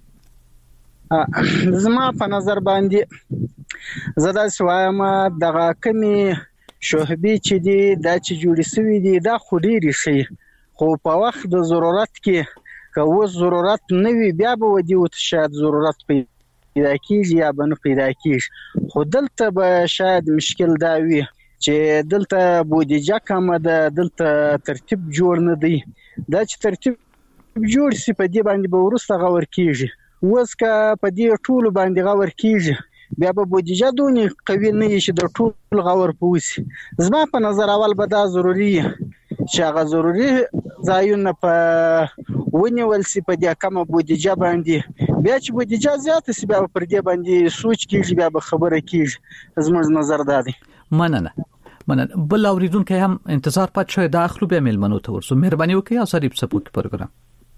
زما په نظر باندې زدا سوایم دغه کمی شوهبي چې دی دا چې جوړی سوی دی دا خوري شي خو په وخت د ضرورت کې که و ضرورت نوي بیا به ودی او شاید ضرورت پیدا کیږي یا به نه پیدا کیږي خو دلته به شاید مشکل دا وي چې دلته بودیجه کم ده دلته ترتیب جوړ نه دی دا چې ترتیب جوړ سي په دې باندې به ورسته غور کیږي وسکه په دې ټول باندې غور کیږي بیا به بودیجه دونی قوي نه شي د ټول غور پوسی زما په نظر اول به دا ضروری چې هغه ضروری ځایونه په ونیول سي په دې کومه بودیجه باندې بیا چې بودیجه زیاته سي بیا پر دې باندې سوچ کیږي بیا به خبره کیږي زموږ نظر دا دی. مننه مننه بل اوریدونکو هم انتظار پات شوی داخلو به ملمنو ته ورسو مهرباني وکړئ اساري سپورت پروگرام.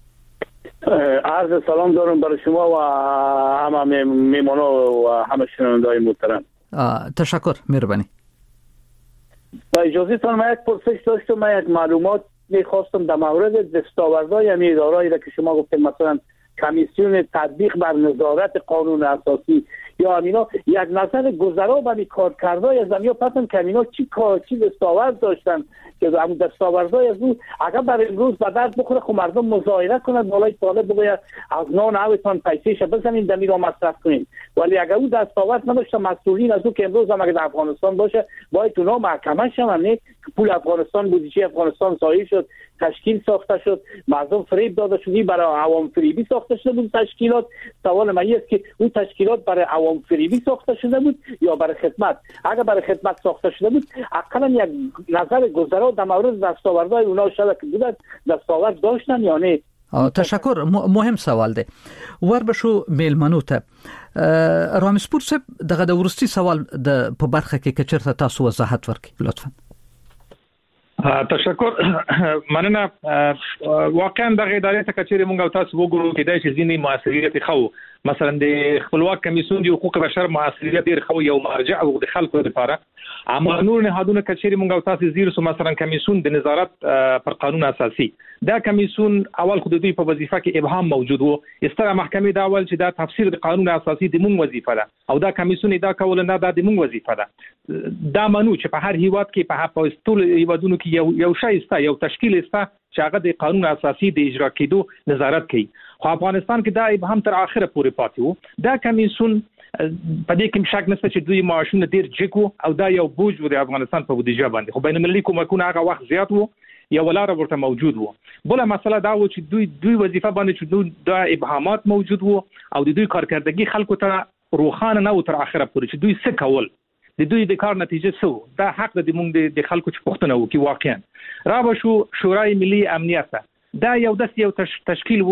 عرض سلام دارم برای شما و همه میمانو و همه شنونده‌های محترم. تشکر مهربانی. با اجازهتان من یک پرسش داشتم من یک معلومات می‌خواستم در مورد دستاوردهای همین اداره‌ای که شما گفتید مثلا کمیسیون تطبیق بر نظارت قانون اساسی یا امینا یک نظر گذرا به کارکردهای از امینا پسند که امینا چی کار چی دستاورد داشتن که همون دستاوردهای از اون اگر برای امروز به درد بخوره خب مردم مظاهره کنند بالای طالب بگوید از نان اوتان پیسه‌ش بزنین دمی را مصرف کنین ولی اگر اون دستاورد نداشته مسئولین از اون که امروز هم اگر در افغانستان باشه باید اونا محکمه شون نه پول افغانستان بودجه افغانستان ضایع شد تشکیل ساخته شد مردم فریب داده شد برای عوام فریبی ساخته شده بود تشکیلات سوال من است که اون تشکیلات برای عوام فریبی ساخته شده بود یا برای خدمت اگر برای خدمت ساخته شده بود اقلا یک نظر گذرا در مورد دستاوردهای اونا شده که بودن دستاورد داشتن یا نه. تشکر مهم سوال ده ور بشو میلمنو ته رامسپور صاحب دغه د ورستي سوال د په برخه کې کچرته تاسو وضاحت ورکړئ لطفا. تشکر مننه واقعا د ادارې ته کچېره مونږ تاسو وګورو کې د ځینې مؤثریت خو مثلا د خپلواک کمیسیون د حقوق بشر مؤثریت ډیر خو یو مرجع او د خلکو لپاره اما نور نهادونه کچېره مونږ تاسو زیرو سو مثلا کمیسیون د نظارت پر قانون اساسي دا کمیسیون اول خو د دوی په وظیفه کې ابهام موجود وو استره محکمې دا اول چې دا تفسیر د قانون اساسي د مونږ وظیفه ده او دا کمیسیون دا کول نه دا د مونږ وظیفه ده دا منو چې په هر هیواد کې په هغه ټول هیوادونو کې یو یو شای است یو تشکیل است چې هغه د قانون اساسي د اجرا کېدو نظارت کوي خو افغانستان کې دا ابهام تر اخره پورې پاتې وو دا کمیسیون په دې کې شک نشته چې دوی معاشونه ډیر جګو او دا یو بوج و د افغانستان په بودیجه باندې خو بین المللي کومکونه هغه وخت زیات وو یو ولاره ورته موجود وو بل مسله دا و چې دوی دوی وظیفه باندې چې دوی دا ابهامات موجود وو او د دوی کارکردګي خلکو ته روخانه نه و تر اخره پورې چې دوی څه کول د دوی د کار نتیجه څه دا حق د موږ د خلکو چې پښتنه وو کې واقعا را به شو شورای ملي امنیت دا یو د یو تشکیل وو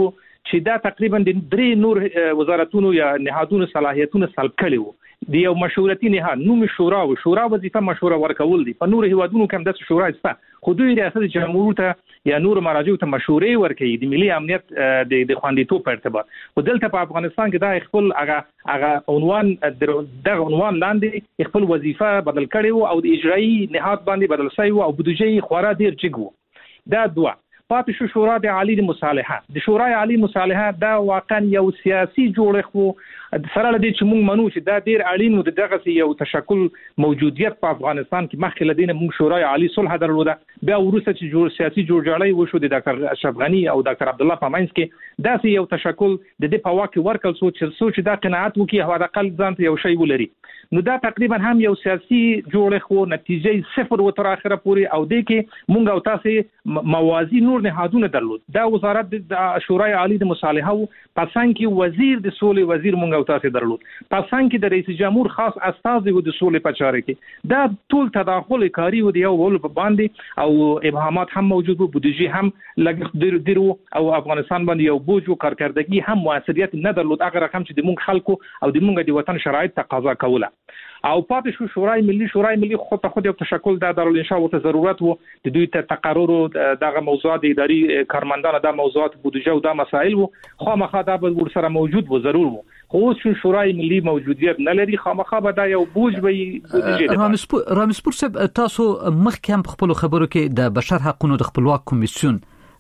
چې دا تقریبا د درې نور وزارتونو یا نهادونو صلاحیتونه سلب کړي وو. د یو مشورتي نهاد نوم شورا او شورا وظیفه مشوره ورکول دي. په نور هیوادونو کې هم د شورا شته، خو دوی ریاست جمهور ته یا نور مراجعو ته مشورې ورکوي د ملي امنیت د د خوندیتوب په ارتباط. خو دلته په افغانستان کې دا خپل هغه هغه عنوان د عنوان لاندې خپل وظیفه بدل کړي وو او د اجرایي نهاد باندې بدل شوی وو او بودجې خورا ډیر جګ وو. دا دوه پاتې شو شورا د عالی مصالحه. د شورای عالی مصالحه دا واقعا یو سیاسي جوړښت وو سره لدی چې موږ منو چې دا ډیر اړین و د دغه یو تشکل موجودیت په افغانستان کې مخکې لدینه موږ شورای عالی صلح درلوده. بیا وروسته چې جوړ سیاسي جوړجاړی وشو د ډاکټر اشرف غنی او ډاکټر عبد الله پامنځ کې دا یو تشکل د دې په واکه ورکل سوچ سوچ دا قناعت وکي او د اقل ځان ته یو شی ولري. نو دا تقریبا هم یو سیاسي جوړښت وو، نتیجه صفر و تر اخره پورې او د کې مونږ او تاسو موازی نور نهادونه درلود. دا وزارت د شورای عالی د مصالحه او پاسان کې وزیر د سولې وزیر مونږ او تاسو درلود. پاسان کې د رئیس جمهور خاص استازي و د سولې په چارې کې. دا ټول تداخل کاری و د یو ول په باندې او ابهامات هم موجود وو، بودجې هم لګ درو او افغانستان باندې یو بوج او کارکردګي هم موثریت نه درلود. هغه رقم چې د مونږ خلکو او د مونږ د وطن شرایط تقاضا کوله. او پاتې شو شورای ملي. شورای ملي خو ته خود یو تشکل د دارالانشا او ته ضرورت وو د دوی ته تقرر دغه موضوعات اداري کارمندان د موضوعات بودجه او د مسائل وو خامخا دا به ور سره موجود وو ضرور وو. خو شو شورای ملي موجودیت نه لري، خامخا به دا یو بوج به بودجه. رامسپور رامسپور صاحب تاسو مخکې هم خپل خبرو کې د بشر حقوقو د خپلواک کمیسیون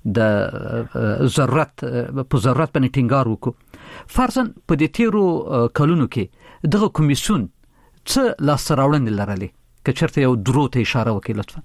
د ضرورت په ضرورت باندې ټینګار وکړو. فرضاً په دې تیرو کلونو کې دغه کمیسیون څه لاسراوړنې لرلې که چېرته یو درو ته اشاره وکړئ لطفا.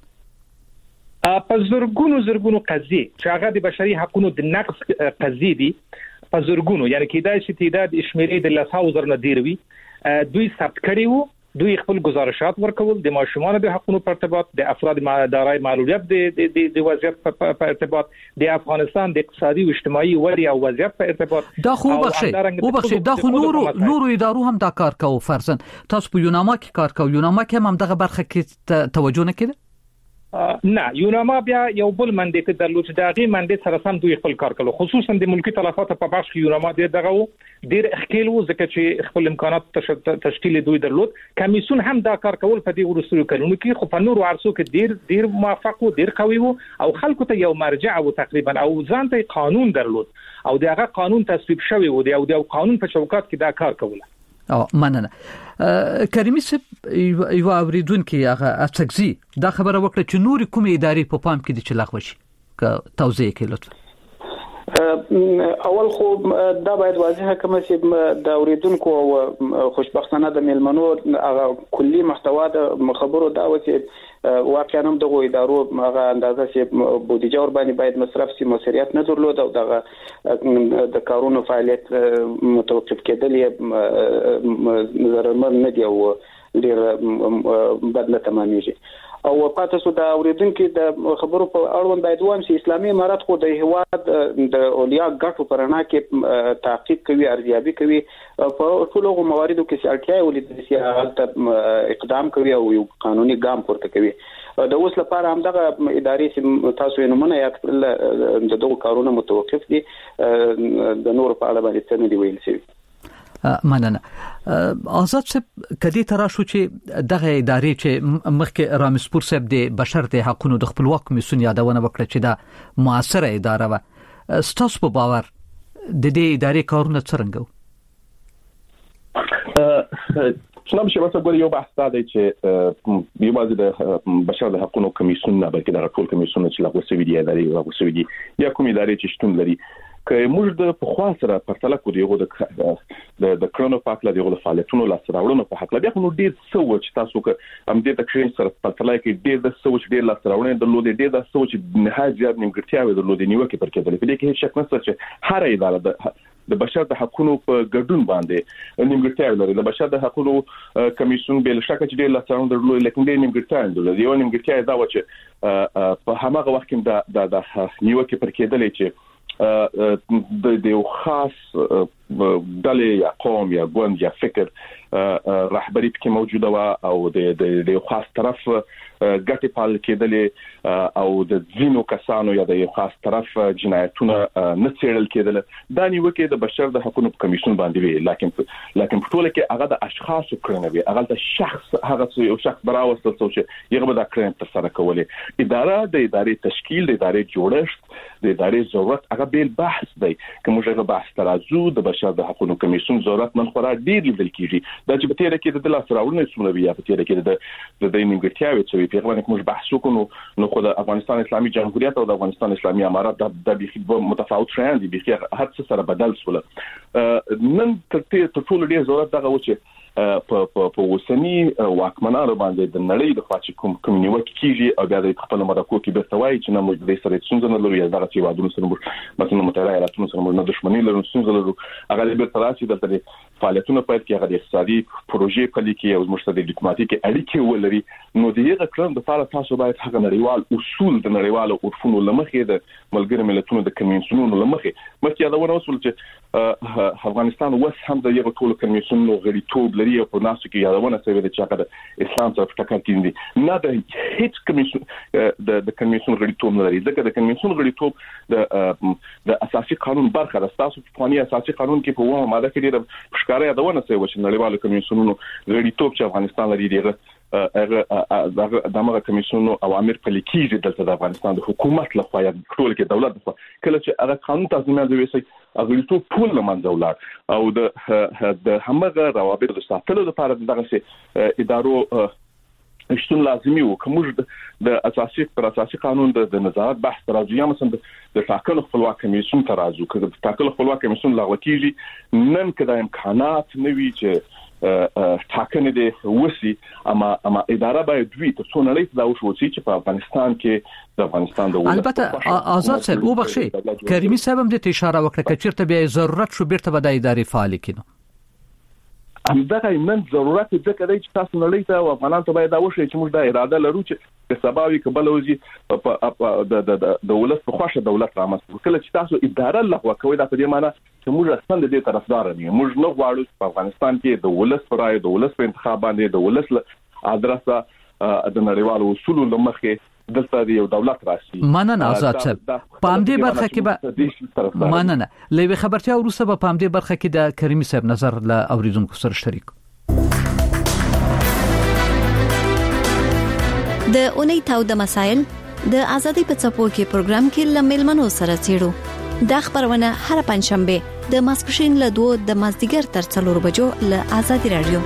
په زرګونو زرګونو قضیې چې هغه د بشري حقوقو د نقض قضیې دي، په زرګونو یعنی کېدای شي تعداد شمیرې د لسو زر نه ډیر وي، دوی ثبت کړي وو. دوی خپل گزارشات ورکول د ماشومان د حقوقو په ارتباط، د افراد دارای معلولیت د د وضعیت په ارتباط، د افغانستان د اقتصادي او اجتماعي ودې او وضعیت په ارتباط. دا خو بخښي او بخښي دا خو نورو نورو ادارو هم دا کار کوي. فرضاً تاسو په یوناما کې کار کوي، یوناما کې هم دغه برخه کې توجه نه کړي؟ نه، یوناما بیا یو بل منډیټ درلود چې دغه منډیټ سره سم دوی خپل کار کولو، خصوصا د ملکی تلفات په بخش کې یوناما ډیر دغه ډیر خپل وو ځکه چې خپل امکانات تشکیل دوی درلود. کمیسیون هم دا کار کول په دې ورسره کړنو کې، خو په نورو عرصو کې ډیر ډیر موافق وو، ډیر قوي وو او خلکو ته یو مرجع وو تقریبا او ځان ته قانون درلود او دغه قانون تصویب شوی وو او د قانون په چوکاټ کې دا کار کوله. او مننه کریمي صاحب یو اوریدونکو هغه اڅکزي دا خبره وکړه چې نور کومې ادارې په پام کې دي چې لغوه شي، که توضیح کړئ لطفا. اول خو دا باید واضحه کوم چې د اوریدونکو خوشبختانه د میلمنو هغه کلی محتوا د خبرو دا و چې واقعا هم دغه ادارو هغه اندازه چې بودیجه ور باندې باید مصرف سي موثریت نه درلود او دغه د کارونو فعالیت متوقف کېدل یې زرمن نه دی او ډیر بدله تمامېږي. او پاتې سو د اوریدونکو د خبرو په اړوند باید وایم چې اسلامي امارات خو د هواد د اولیا ګټو پرنا کې تحقیق کوي، ارزیابي کوي، په ټولو مواردو کې سیالتیا ولیدل شي هغه اقدام کوي او یو قانوني ګام پورته کوي. د اوس لپاره هم دغه ادارې چې تاسو یې نمونه یاد کړل د دغه کارونه متوقف دي، د نور په اړه باندې څه نه دی ویل شوی. مننه. آزاد صاحب کدی ترا شو چې دغه ادارې چې مخکې رامسپور صاحب د بشر د حقوقو د خپلواک کمیسیون یادونه وکړه چې دا موثره اداره و، ستاسو په باور د دې ادارې کارونه څنګه وو؟ څنګه چې مثلا یو بحث دا دی چې یو باز د بشر د حقوقو کمیسیون نه بلکې د ټول کمیسیون چې لغوه شوی دی ادارې لغوه شوی دی یا کوم ادارې چې شتون لري که موږ د پخوا سره پرتله کوو دغه د د کرونو پاک له دغه فعالیتونو لاسراوړنو په حق لا بیا نو ډیر څه و چې تاسو که هم دې تکرین سره پرتله کې ډیر د څه چې ډیر لاسراوړنې درلودې ډیر د څه چې نهایت زیات نیمګړتیاوې درلودې نیوکه پر کېدل په دې کې هیڅ شک نشته چې هر اداره د د بشر د حقوقو په ګډون باندې نیمګړتیاوې لري. د بشر د حقوقو کمیسیون بل شک چې ډیر لاسراوړنې درلودې لیکن ډیر نیمګړتیاوې درلودې. یو نیمګړتیا دا و چې په هغه وخت کې د د نیوکه پر کېدل چې د یو خاص ډلې یا قوم یا ګوند یا فکر رهبری پکې موجوده و او د د یو خاص طرف ګټې پال کېدلې او د ځینو کسانو یا د یو خاص طرف جنایتونه نه څېړل کېدل. دا نیوکه د بشر د حقوقو کمیسیون باندې وی، لکن لکن په ټوله کې هغه د اشخاصو کړنه وی، هغه د شخص هغه یو شخص براوستل چې یغه به دا کړنه تر سره کولې. اداره د ادارې تشکیل، د ادارې جوړښت، د ادارې ضرورت هغه بیل بحث دی. کوم ځای بحث ترازو د بشر د حقوقو کمیسیون ضرورت من خورا ډیر لیدل کیږي. دا چې په تیر کې د لاسراوړنې څومره وی، په تیر کې د د نیمګړتیاوې چې په هغه کې موږ بحث وکړو نو خو د افغانستان اسلامي جمهوریت او د افغانستان اسلامي امارات د د متفاوت شیان دي، به هر څه سره بدل شول. نن تر ټولو ډیر ضرورت دغه و چې په په وسنی واکمنانو باندې د نړۍ د خاص کوم کمیونټي کیږي او بیا د خپل مدکو کې به توای چې نه موږ د سره څنګه نه لرو یا دغه چې وادونو سره موږ مثلا متحده ایالاتونو سره موږ نه دښمنی لرو څنګه لرو هغه به تراسي د فعالیتونو په کې هغه د اقتصادي پروژې په لیکي او مشترک ډیپلوماټیک اړیکې ولري. نو دغه کړم د فعال تاسو باید هغه نړیوال اصول د نړیوالو عرفونو لمخې د ملګری ملتونو د کنوینسیونونو لمخې مکه دا ونه وصول چې افغانستان وس هم د یو ټول کنوینسیونونو غړیتوب لري او په ناسو کې یادونه شوی د چې د اسلام سره ټکر کیندي نه د هیڅ کمیسیون د د کنوینسیون غړیتوب نه لري. ځکه د کنوینسیون غړیتوب د د اساسي قانون برخه ده. تاسو په قانوني اساسي قانون کې په وامه ماده کې د ښکارا یادونه شوی چې نړیوالو کنوینسیونونو غړیتوب چې افغانستان لري دی هغه دغه کمیسیونو اوامر په لیکيږي دلته د افغانستان د حکومت لخوا یا ټول کې دولت لخوا کله چې هغه قانون تضمین کوي چې هغه ټول ټول لمنځه ولاړ او د د همغه روابط د ساتلو لپاره دغه ادارو شتون لازمي وو. کوم د اساسي پر اساسي قانون د نظارت بحث ترازو یا مثلا د ټاکنو خپلواک کمیسیون ترازو کړي د ټاکنو خپلواک کمیسیون لغوه کیږي نن کدا امکانات نوي چې ټاکنې د وسی اما اما اداره باید دوی ته څو نړۍ ته دا وشو چې په افغانستان کې د افغانستان د البته آزاد صاحب وبخشي کریمي صاحب هم د اشاره وکړه چې چیرته به ضرورت شو بیرته به د ادارې فعال کینو همدغه نن ضرورت ځکه دی چې تاسو نړۍ ته او افغانان ته باید دا وشي چې موږ د اراده لرو چې د سباوي قبل وزي د د د ولس په خوښه دولت رامنځته کله چې تاسو اداره لغوه کوي دا په دې معنی چې موږ اصلا د دې طرفدار نه یو. موږ نه غواړو چې په افغانستان کې د ولس پر رائے د ولس په انتخاب باندې د ولس ادرسه د نړیوالو اصولو لمخې دلته دی یو دولت راشي. مننه آزاد صاحب. په همدې برخه کې به مننه لوي خبرتیا وروسته به په همدې برخه کې د کریمي صاحب نظر له اوریدونکو سره شریک. د اونۍ تاو د مسائل د ازادي په څپو کې پروګرام کې لمل منو سره چیرو د خبرونه هر پنځشنبه د ماسپښین له دوه د مازدیګر تر څلور بجو له ازادي رادیو.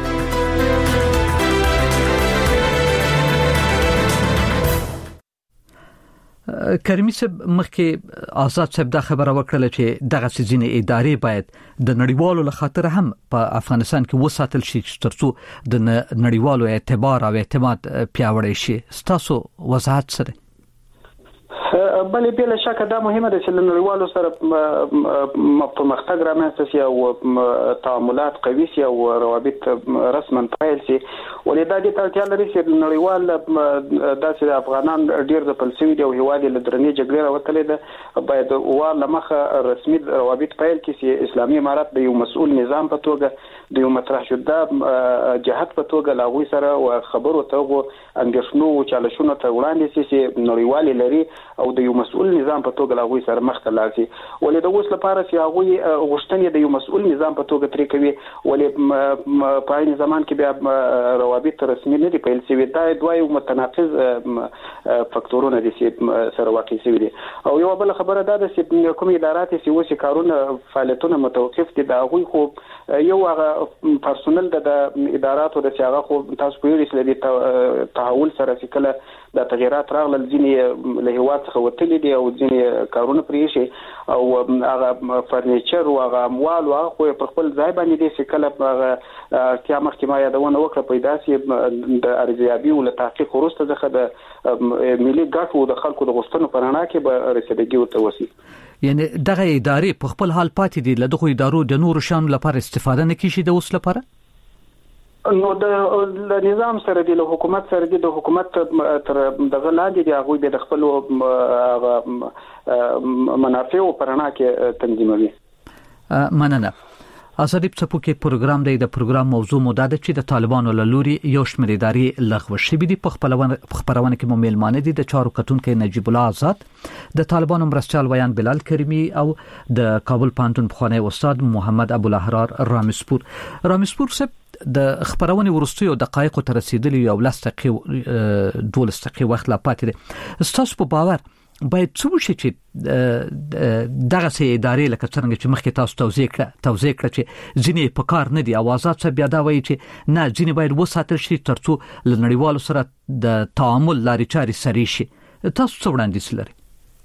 کریمي صاحب مخکې آزاد صاحب دا خبره وکړه چې دغه سيزونه ادارې باید د نړیوالو لخاطر هم په افغانستان کې وساتل شي ترڅو د نړیوالو اعتبار او اعتماد پیاوړی شي. تاسو وضاحت سره بلې بل شک دا مهمه ده چې نړیوالو سره په مختګ رامنځته شي او تعاملات قوي شي او روابط رسما فعال شي. ولې دا د تړتیا لري چې نړیوال داسې افغانان ډیر د فلسفي او هوادي لدرنې جګړه راوتلې ده باید واله مخه رسمي روابط فعال کړي چې اسلامي امارات د یو مسؤل نظام په توګه د یو مطرح شوه جهات په توګه لاغوي سره او خبرو ته انګښنو او چالشونو ته وړاندې شي چې نړیوال لري او د یو مسؤل نظام په توګه لاغوي سره مخ ته لاړ شي. ولې د اوس لپاره چې هغه غوښتنې د یو مسؤل نظام په توګه ترې کوي ولې په عین زمان کې بیا روابط رسمي نه دي پیل شوي. دا دوه یو متناقض فاکتورونه دي چې سره واقع شوي دي. او یو بل خبره دا ده چې کوم ادارات چې وسی کارونه فعالیتونه متوقف دي دا غوي خو یو هغه پرسونل د اداراتو د هغه خو تاسو په یوه سره د تحول سره چې کله د تغیرات راغلل ځینې له هوا څخه وتلي دي او ځینې کارونه پرې شي او هغه فرنیچر او هغه اموال او خو په خپل ځای باندې دي چې کله هغه کیا محکمه یادونه وکړه پیدا سي د ارزیابي او تحقیق وروسته ځخه د ملي ګټو د خلکو د غوښتنو په رڼا کې به رسیدګي ورته وسی. یعنی دغه ادارې په خپل حال پاتې دي له دغه ادارو د نورو شان لپاره استفاده نه کیږي د اوس لپاره نو د نظام سره د حکومت سره د حکومت تر دغه لاندې دی هغه به د خپل منافع او پرنا کې تنظیموي. مننه. ازادي څپوکي پروګرام دی. د پروګرام موضوع موده ده چې د طالبانو له لوري یو شمېر ادارې لغوه شوې دي. په خپلونه خبرونه کې مو میلمانه دي د چارو کتونکو نجیب الله آزاد، د طالبانو مرستيال ویان بلال کریمی او د کابل پوهنتون پخوانی استاد محمد ابو الاحرار رامسپور. رامسپور صاحب د خبرونه ورستیو دقایق تر رسیدلی یو لسته دولس دقیقې وخت لا پاتې دي. ستاسو په باور باید څه وشي چې دغه سي ادارې لکه څنګه چې مخکې تاسو توضیح کړه توضیح کړه چې ځینې په کار نه دي، اوازات څه بیا دا وایي چې نه ځینې باید وساتل شي ترڅو له نړیوالو سره د تعامل لارې چارې سري شي. تاسو څه وړاندیز لرئ؟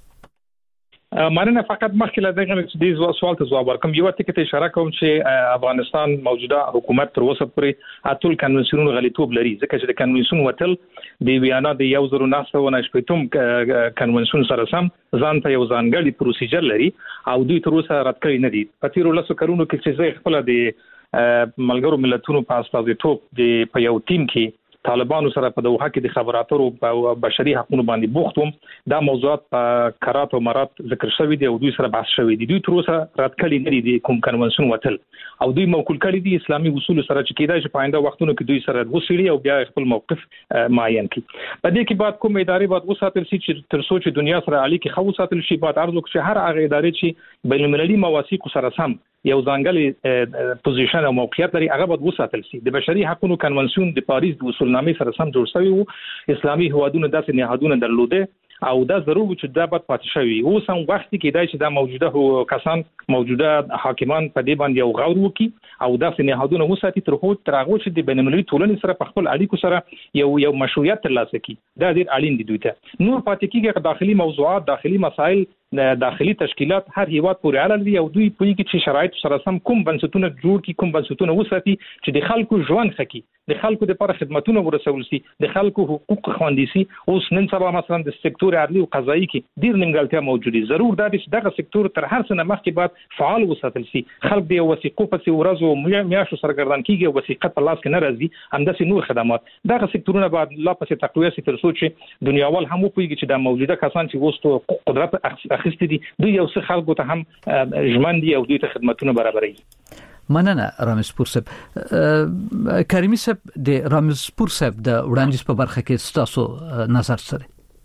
مانه فقط مخکې له دغه چې د سوال ته ځواب ورکوم، یو ټکی ته اشاره کوم چې افغانستان موجوده حکومت تر اوسه پورې اتل کنونسیونونو غلیطوب لري، ځکه چې د کنونسیون وتل د ویانا د یو زرو نهه سوه شپږم کنونسیون سره سم ځان ته یو ځانګړی پروسیجر لري او دوی تر اوسه رد کړی نه دي. په تیرو لسو کلونو کې چې زه خپل د ملګرو ملتونو په استازیتوب د په یو ټیم کې طالبانو سره په دوحه کې د خبراتو او بشري حقوقو باندې بوخت وم، دا موضوعات په کرات او مرات ذکر شوی دی او دوی سره بحث شوی دی. دوی تر اوسه رد کړی نه دي کوم کنونسیون وتل او دوی موکول کړی دي اسلامي اصول سره چې کېدای شي په آینده وختونو کې دوی سره وسیړي او بیا خپل موقف معین کړي. په دې کې بعد کوم ادارې بعد وساتل شي چې تر څو چې دنیا سره اړیکې خو وساتل شي، بعد ارزو چې هر هغه ادارې چې بین المللي مواثیق سره سم یو ځانګړی پوزیشن او موقعیت لري هغه باید وساتل شي. د بشري حقوقو کنونسیون د پاریس د اصولنامې سره سم جوړ شوی وو، اسلامي هوادونه داسې نهادونه درلوده او دا ضرور چې دا باید پاتې شوی. اوس هم وخت کې دای چې دا موجوده کسان موجوده حاکمان په دې باندې یو غور وکړي او داسې نهادونه وساتي تر هغه تر هغه چې د بین المللي ټولنې سره په خپل اړیکو سره یو یو مشروعیت ترلاسه کړي. دا ډیر اړین دي دوی ته. نور پاتې کېږي داخلي موضوعات، داخلي مسائل، داخلي تشکیلات هر هیواد پورې اړه لري او دوی پوهیږي چې شرایط سره سم کوم بنسټونه جوړ کړي، کوم بنسټونه وساتي چې د خلکو ژوند ښه کړي، د خلکو لپاره خدماتونه ورسول شي، د خلکو حقوق خوندي شي. اوس نن سبا مثلا د سکتور عدلي او قضایي کې ډیر نیمګړتیا موجوده. ضرور دا چې دغه سکتور تر هر څه نه مخکې باید فعال وساتل شي. خلک د وثیقو په ورځو میاشتو سرګردان کیږي، وثیقه په لاس کې نه راځي، همداسې نور خدمات. دغه سکتورونه باید لا پسې تقویه شي تر څو چې دنیاوال هم وپوهیږي چې دا موجوده کسان چې اوس قدرت اخیستي دي دوی یو څه خلکو ته هم ژمن دي او دوی ته خدماتونه برابروي. مننه رامسپور صاحب. کریمی صاحب د رامسپور صاحب د وړاندیز په برخه کې تاسو نظر سره؟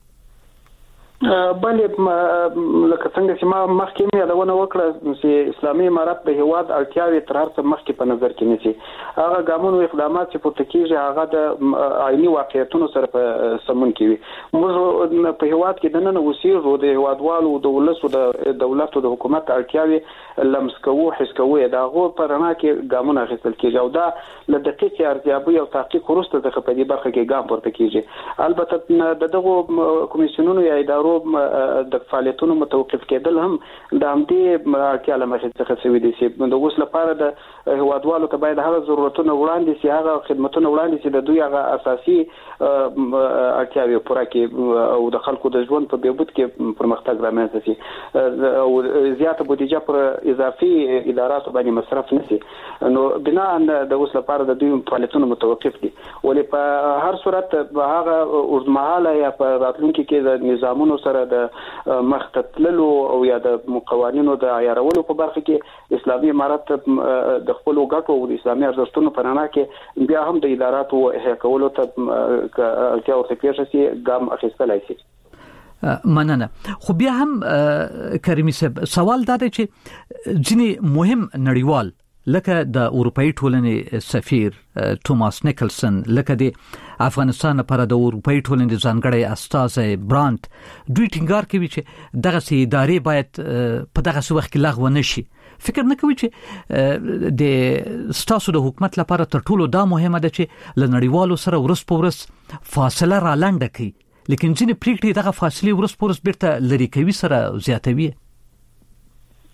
بلې لکه څنګه چې ما مخکې مې یادونه وکړه چې اسلامي امارت د هیواد اړتیاوې تر هر څه مخکې په نظر کې نیسي. هغه ګامونه او اقدامات چې پورته کېږي هغه د عیني واقعیتونو سره په سمون کې وي. موږ په هیواد کې دننه اوسېږو، د هیوادوالو د ولسو د دولت او د حکومت اړتیاوې لمس کوو، حس کوو، د هغو په رڼا کې ګامونه اخیستل کېږي او دا له دقیقې ارزیابۍ او تحقیق وروسته د په دې برخه کې ګام پورته کېږي. البته د دغو کمیسیونونو یا ادارو د فعالیتونو متوقف کېدل هم د همدې اړتیا له مخې څخه شوي دي چې د اوس لپاره د هیوادوالو ته باید هغه ضرورتونه وړاندې شي، هغه خدمتونه وړاندې شي د دوی هغه اساسي اړتیاوې پوره کړي او د خلکو د ژوند په بهبود کې پرمختګ رامنځته شي او زیاته بودیجه پر اضافي اداراتو باندې مصرف نشي. نو بنا د اوس لپاره د دوی فعالیتونه متوقف دي، ولې په هر صورت هغه اوږدمهاله یا په راتلونکي کې د نظامونو سره د مختتللو او یا د قوانینو د عیارولو په برخه کې اسلامي امارت د خپل ګټو او د اسلامي ارزښتونو په رڼا کې بیا هم د اداراتو احیا کولو ته اړتیا ورته پیښ شي ګام اخیستلای شي. مننه. خو بیا هم کریمی صاحب سوال دا دی چې ځینې مهم نړیوال لکه د اروپאי ټولنې سفیر توماس نیکلسن، لکه د افغانستان لپاره د اروپאי ټولنې ځانګړی استازی برانت، دوی ټینګار کوي چې دغه سي ادارې باید په دغه وخت کې لغوه نشي. فکر نه کوي چې د ستاسو د حکومت لپاره تر ټولو دا مهمه ده چې له نړیوالو سره ورس په ورس فاصله را لنډه کړي، لیکن ځینې پریکړې دغه فاصله ورس په ورس بیرته لري کوي سره زیاتوي؟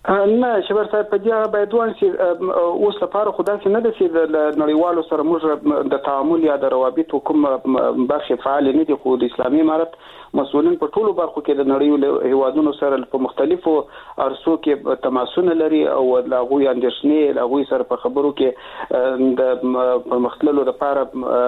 نه شبر صاحب په دې باید وان چې اوس لپاره خدای چې نه د سید نړیوالو سره موږ د تعامل یا د روابط حکم برخه فعال نه دي خو د اسلامي امارت مسؤلین په ټولو برخو کې د نړیوالو هیوادونو سره په مختلفو ارسو کې تماسونه لري او لاغوي اندیشنې لاغوي سره په خبرو کې د مختلفو لپاره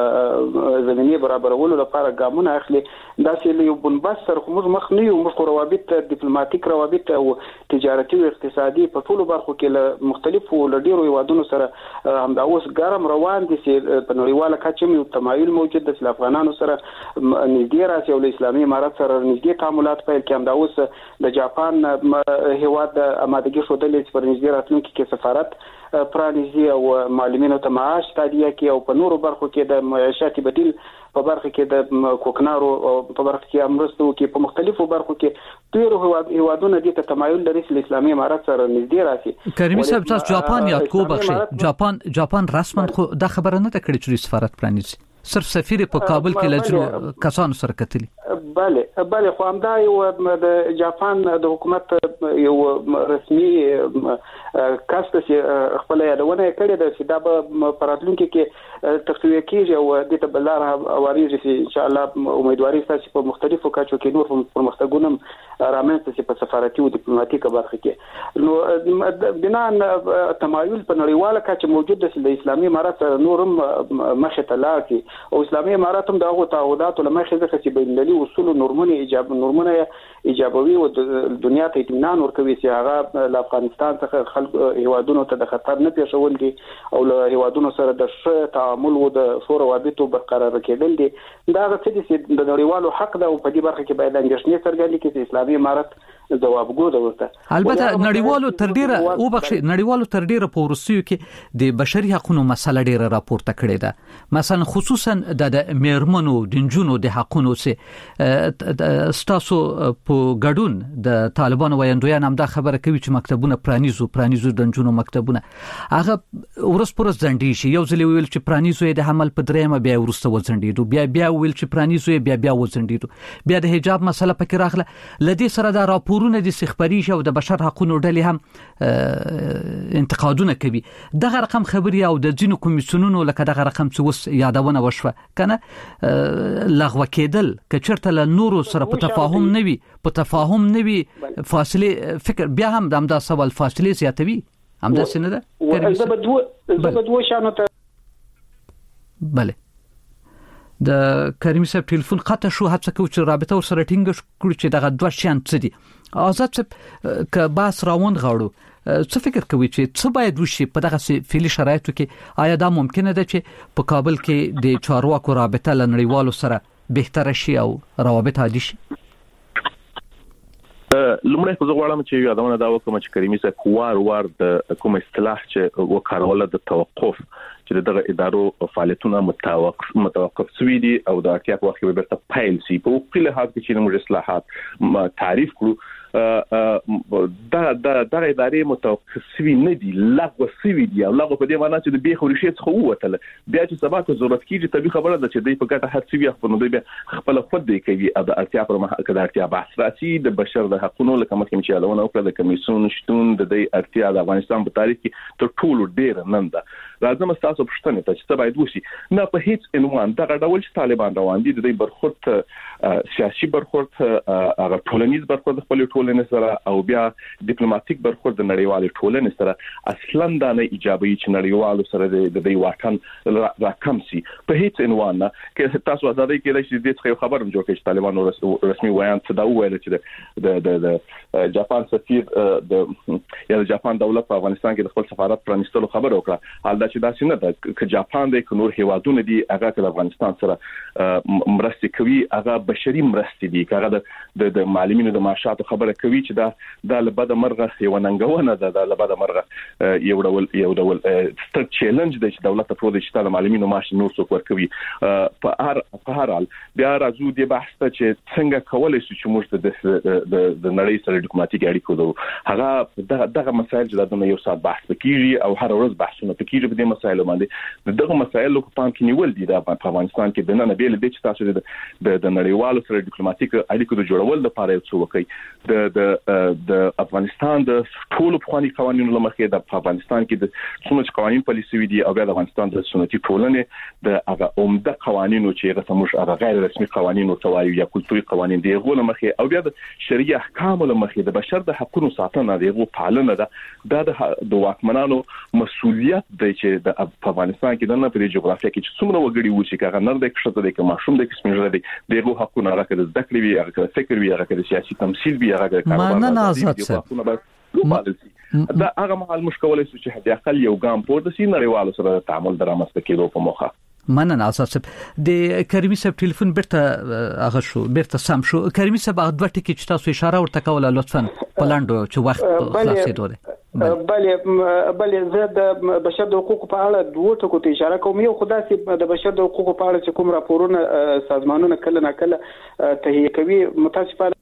زمینه برابرولو لپاره ګامونه اخلي دا چې یو بنبست سره موږ مخ نه یو موږ روابط ډیپلوماټیک روابط او تجارتي او اقتصادي په ټولو برخو کې له مختلفو لډیرو هیوادونو سره همدا اوس ګرم روان دي چې په نړیواله کچه یو تمایل موجود د افغانانو سره نږدې راځي او د اسلامي امارت سره نږدې تعاملات پیل کړي. همدا اوس د جاپان هیواد د امادګي شودلې چې پر نږدې راتلونکي کې سفارت پرانیزي او معلمینو ته معاش تادیه کوي او په نورو برخو کې د معاشاتي بدیل په برخه کې د کوکنارو په برخه کې امرستو کې په مختلفو برخو کې ډیرو هیوادونو د تمایل لري چې اسلامي امارت سره نږدې راشي. کریمي صاحب تاسو جاپان یاد کو بخښي جاپان جاپان رسما خو د خبره نه کړې چې سفارت پرانیزي صرف سفیر په کابل کې لجنه کسانو سره کتلی. بله بله خو همدا یو د جاپان د حکومت یو رسمي کاست چې خپل یادونه کړې ده چې دا به پراتلونکو کې تقویه کیږي او د تبلار اوریږي چې ان شاء الله امیدواري ستاسو په مختلفو کچو کې نور پرمختګونه رامنځته شي په سفارتي او ډیپلوماټیکه برخه کې. نو بنا تمایل په نړیواله کچه موجود دی د اسلامي امارت نورم مخه ته لاړ او اسلامي امارت هم دغه تعهدات لمخې ځکه چې بین المللي اصول نورمونه ایجاب نورمونه ایجابوي او د دنیا ته اطمینان ورکوي چې هغه له افغانستان څخه خلک هیوادونو ته د خطر نه پیښول دي او له هیوادونو سره د ښه تعامل او د ښو روابطو برقرار کېدل دي. دا هغه څه دي چې د نړیوالو حق ده او په دې برخه کې باید اندېښنې څرګندې کړي چې اسلامي امارت ځوابګو ده ورته. البته نړیوالو تر ډیره او بخښي نړیوالو تر ډیره په ورسیو کې د بشري حقوقو مسله ډیره راپورته کړې ده مثلا خصوصا د میرمنو د جنونو د حقوقو سه ستاسو په ګډون د طالبانو وایندویان هم دا خبره کوي چې مکتبونه پرانیزو پرانیزو د جنونو مکتبونه هغه ورس پرس ځنډي شي یو ځل ویل چې پرانیزو د حمل په درېمه بیا ورسته وځنډیدو بیا بیا ویل چې پرانیزو بیا بیا وځنډیدو بیا د حجاب مسله پکې راغله لدی سره دا راپورونه د سخبري او د بشر حقوقو ډلې هم انتقادونه کوي دغه رقم خبري او د ځینو کمیسیونونو لکه دغه رقم څه وس یادونه وشوه کنه لغوه کېدل کچرته له نورو سره په تفاهم نه وي په تفاهم نه وي فاصله فکر بیا هم د امدا سوال فاصله زیاتوي همدا څه نه ده زبدو زبدو شانو ته بله د کریمي صاحب ټلیفون قطع شو هڅه کوي چې رابطه ور سره ټینګ کړي چې دغه دوه شان څه دي آزاد صاحب ک باس راوند غاړو څه فکر کوي چې څه باید وشي په دغه فعلی شرایطو کې آیا دا ممکنه ده چې په کابل کې د چارواکو رابطه لنړیوالو سره بهتره شي او روابط عادي شي؟ لمړی خو زه غواړم چې یادونه دا وکړم چې کریمي صاحب وار وار د کوم اصطلاح چې وکړول د توقف چې دغه ادارو فعالیتونه متوقف متوقف سوي دي او د اړتیا په وخت کې به پیل شي په خپل حال کې چې موږ اصلاحات تعریف کړو دا دا د ادارې متوقف سوي نه دي لغوه سوي دي او لغوه په دې معنی چې د بیخ ورشي څخه ووتل بیا چې سبا ته ضرورت کیږي طبي خبره ده چې دوی په ګټه هر سوي خپل دوی خپل خود دی کوي د اړتیا پر مهال کې د اړتیا بحث راسي د بشر د حقوقو لکه مخکې چې علونه وکړه د کمیسیون شتون د دې اړتیا د افغانستان په تاریخ کې تر ټولو ډیر نن ده راځم تاسو پښتنه ته چې څه باید وشي نه په هیڅ عنوان دغه ډول چې طالبان روان دي د دې برخورد سیاسي برخورد هغه ټولنیز برخورد خپل ټولنې سره او بیا ډیپلوماټیک برخورد د نړیوال ټولنې سره اصلا دا نه ایجابي چې نړیوالو سره د دې واټن راکم شي په هیڅ عنوان نه کې تاسو ازادي کې د دې خبرم جوړ کړئ چې طالبان رسمي وایي چې دا وایي چې د د جاپان سفیر د یا د جاپان دولت په افغانستان کې د خپل سفارت پرانیستلو خبر وکړه حال دا چې دا څنګه ده چې جاپان د نور هیوادونو دي هغه د افغانستان سره مرستې کوي هغه بشري مرستې دي هغه د معلمینو د معاشاتو خبره کوي چې دا د لبد مرغه یو ننګونه ده د لبد مرغه یو ډول یو ډول ستر چیلنج دی چې دولت په دې چې د معلمینو معاش نور څوک ورکوي په هر په هر حال بیا راځو د بحث ته چې څنګه کولای شو چې موږ د د نړۍ سره ډیپلوماټیک اړیکو دوه هغه دغه مسایل چې د یو ساعت بحث کیږي او هر ورځ بحثونه کیږي په دې مسایلو باندې دغه مسایلو په پام کې نیول دي د افغانستان کې د نن بیل د تاسو د د نړیوالو سره ډیپلوماټیک اړیکو د جوړول لپاره یو څه وکړي د د د افغانستان د ټولو قوانینو قوانینو لمخې د افغانستان کې د څومره قوانین پالیسي دي او د افغانستان د سنتي ټولنې د هغه عمده قوانینو چې هغه سموش هغه غیر رسمي قوانینو توایو یا کلتوري قوانین دی غو لمخې او بیا د شریعه احکام لمخې د بشر د حقوقو ساتنه دی غو پالنه ده د واکمنانو مسؤلیت دی چې د افغانستان کې د نه په جغرافیه کې چې څومره وګړي و چې هغه نر د کښته د ماشوم د قسمه دی دغه حقوقونه هغه د ذکر وی هغه فکر وی هغه د سیاسي تمثيل وی هغه د کاروبار دا هغه مهال مشکلات چې هدي اقل یو ګام پورته سي نړیوالو سره تعامل درامسته کېدو په موخه مننه اساس د کریمي صاحب ټلیفون بیرته هغه شو بیرته سم شو کریمي صاحب هغه دوه ټکی چې تاسو اشاره ورته کوله لطفا پلاندو چې وخت خلاصېدو دی بله بله زه د بشر د حقوقو په اړه دوه ټکو ته اشاره کوم یو خدای چې د بشر د حقوقو په اړه چې کوم راپورونه سازمانونه کله ناکله تهیه کوي متاسفانه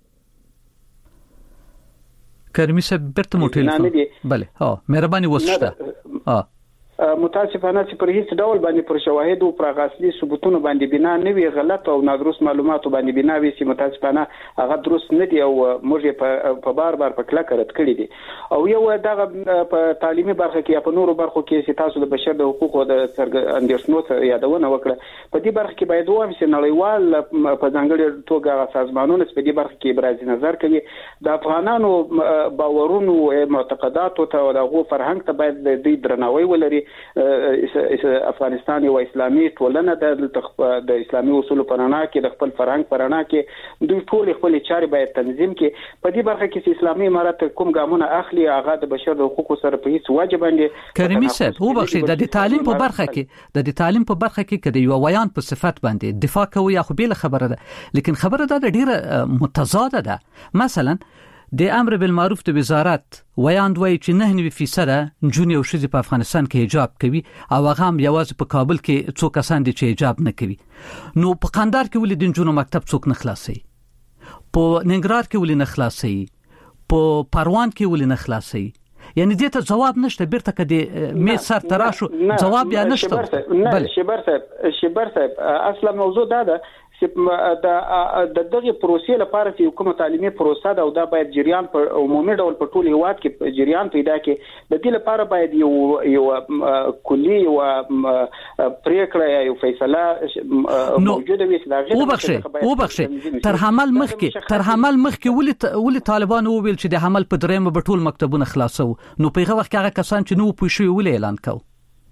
کریمي صاحب بیرته مو ټلیفون بله ها مهرباني وسته ها متاسفانه چې پر هیڅ ډول باندې پر شواهد او پر غاصبي ثبوتونو باندې بنا نه وي غلط او نادرست معلوماتو باندې بنا وي چې متاسفانه هغه درست نه دي او موږ په بار بار په کله کرت کړی دي او یو دغه په تعلیمي برخه کې په نورو برخو کې چې تاسو د بشر د حقوقو د اندیشنو یادونه وکړه په دې برخه کې باید وایي چې نړیوال په ځانګړي توګه سازمانونه په دې برخه کې ابراز نظر کوي د افغانانو باورونو او معتقداتو ته او دغه فرهنګ ته باید د دې درناوی ولري افغانستان یو اسلامي ټولنه ده د اسلامي اصولو په رڼا کې د خپل فرهنګ په رڼا کې دوی ټول خپل چارې باید تنظیم کړي په دې برخه کې چې اسلامي امارات کوم ګامونه اخلي هغه د بشر د حقوقو سره په هیڅ واجب باندې کریمي صاحب هو بخښي د تعلیم په برخه کې د تعلیم په برخه کې کده یو ویان په صفت باندې دفاع کوي یا خو بیل خبره ده لیکن خبره ده ډیره متضاده ده مثلا د امر بالمعروف د وزارت ویاند وایي چې نه نوي فیصد جونی او شذ په افغانستان کې حجاب کوي او هغه هم یوازې په کابل کې څو کسان دي چې حجاب نه کوي نو په قندهار کې ولې د جنونو مکتب څوک نه خلاصي په ننګرهار کې ولې نه خلاصي په پروان کې ولې نه خلاصي یعنی دې ته جواب نشته بیرته کدي می سر تراشو جواب یا نشته بله شبر صاحب شبر صاحب اصلا موضوع دا ده چې د دغه پروسې لپاره چې کومه تعلیمي پروسه ده او دا باید جریان په عمومي ډول په ټول هیواد کې جریان پیدا کړي د دې لپاره باید یو یو کلی او پریکړه یو فیصله موجوده وي چې دا غیر وبخښه وبخښه تر حمل مخکې تر حمل مخکې ولې ولې طالبان وویل چې د حمل په درېمه به ټول مکتبونه خلاصو نو په هغه وخت هغه کسان چې نو پوښي ولې اعلان کاوه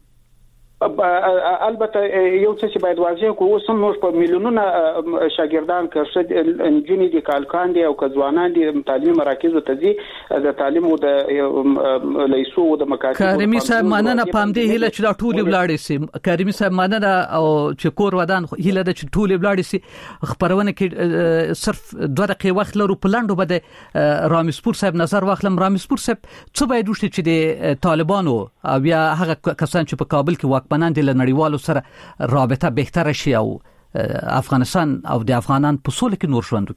البته یو څه چې باید واضح کوو سم نور په میلیونونو شاګردان کښ انجونی دي کالکان دي او ځوانان دي تعلیمي مراکزو ته دي د تعلیم او د لیسو او د مکاتب کریمي صاحب مننه پام دی هله چې دا ټول ولاړې سي کریمي صاحب مننه او چې کور ودان هله د ټول ولاړې سي خبرونه کې صرف دوه دقیقې وخت لرو پلاندو بده رامسپور صاحب نظر واخلم رامسپور صاحب څه باید وشي چې د طالبانو او یا هغه کسان چې په کابل کې واکمنان دي له نړیوالو سره رابطه بهتره شي او افغانستان او د افغانان په سول کې نور ژوند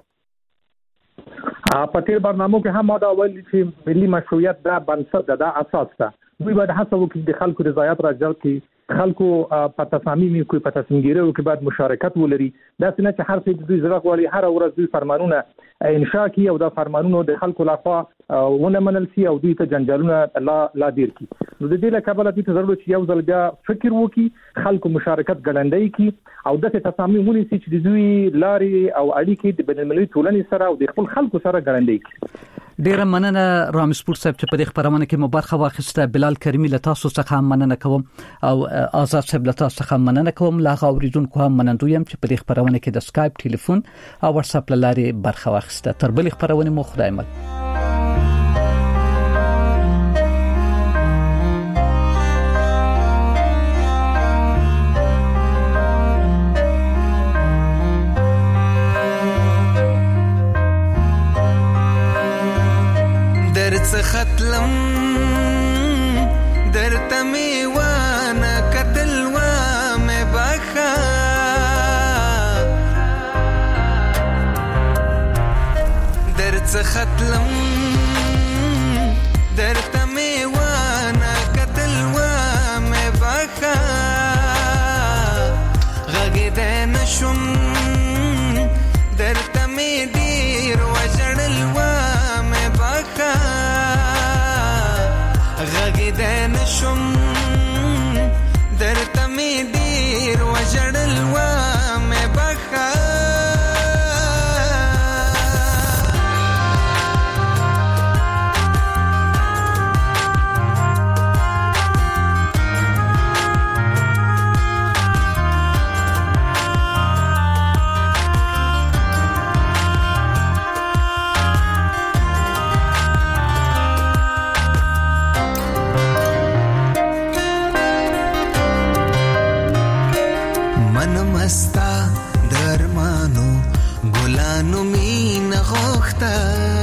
وکړي په تیر برنامه کې هم دا ویل چې ملي مشروعیت دا بنسټ ده دا اساس ده دوی باید هڅه وکړي د خلکو رضایت راجلب کړي خلکو په تصامیم کوي په تصمیمګیرو کې باید مشارکت ولري دا څنګه چې هر څه دوی زړه غواړي هر ورځ دوی فرمانونه انشاء کوي او دا فرمانونه د خلکو لخوا ونه منل شي او دوی ته جنجالونه لا لا دیر کی نو د دې لپاره دوی ته ضرورت یو ځل بیا فکر وکړي خلکو مشارکت ګړندۍ کی او د تصامیم ونی سي چې دوی لاري او اړیکې د بینالمللي ټولنې سره او د خپل خلکو سره ګړندۍ کی ډیره مننه رامسپور صاحب چې په دې خبرونه کې مبارخه واخیسته بلال کریمی له تاسو څخه هم مننه کوم او آزاد صاحب له تاسو څخه مننه کوم لا اوریدونکو هم منندویم چې په دې خبرونه کې د اسکایپ ټلیفون او واتس اپ لارې برخه واخیسته تر بل خبرونه مو خدای مل ختلم در تمیوان قتل وام بخا در ختلم در تمیوان قتل وام باخا غږیدای نشم درته مې ډېر وژړل ومې باخا غږیدای نشم درته مې ډېر وژړل ومې باخا مستا درمانو ګلانو مين غوخته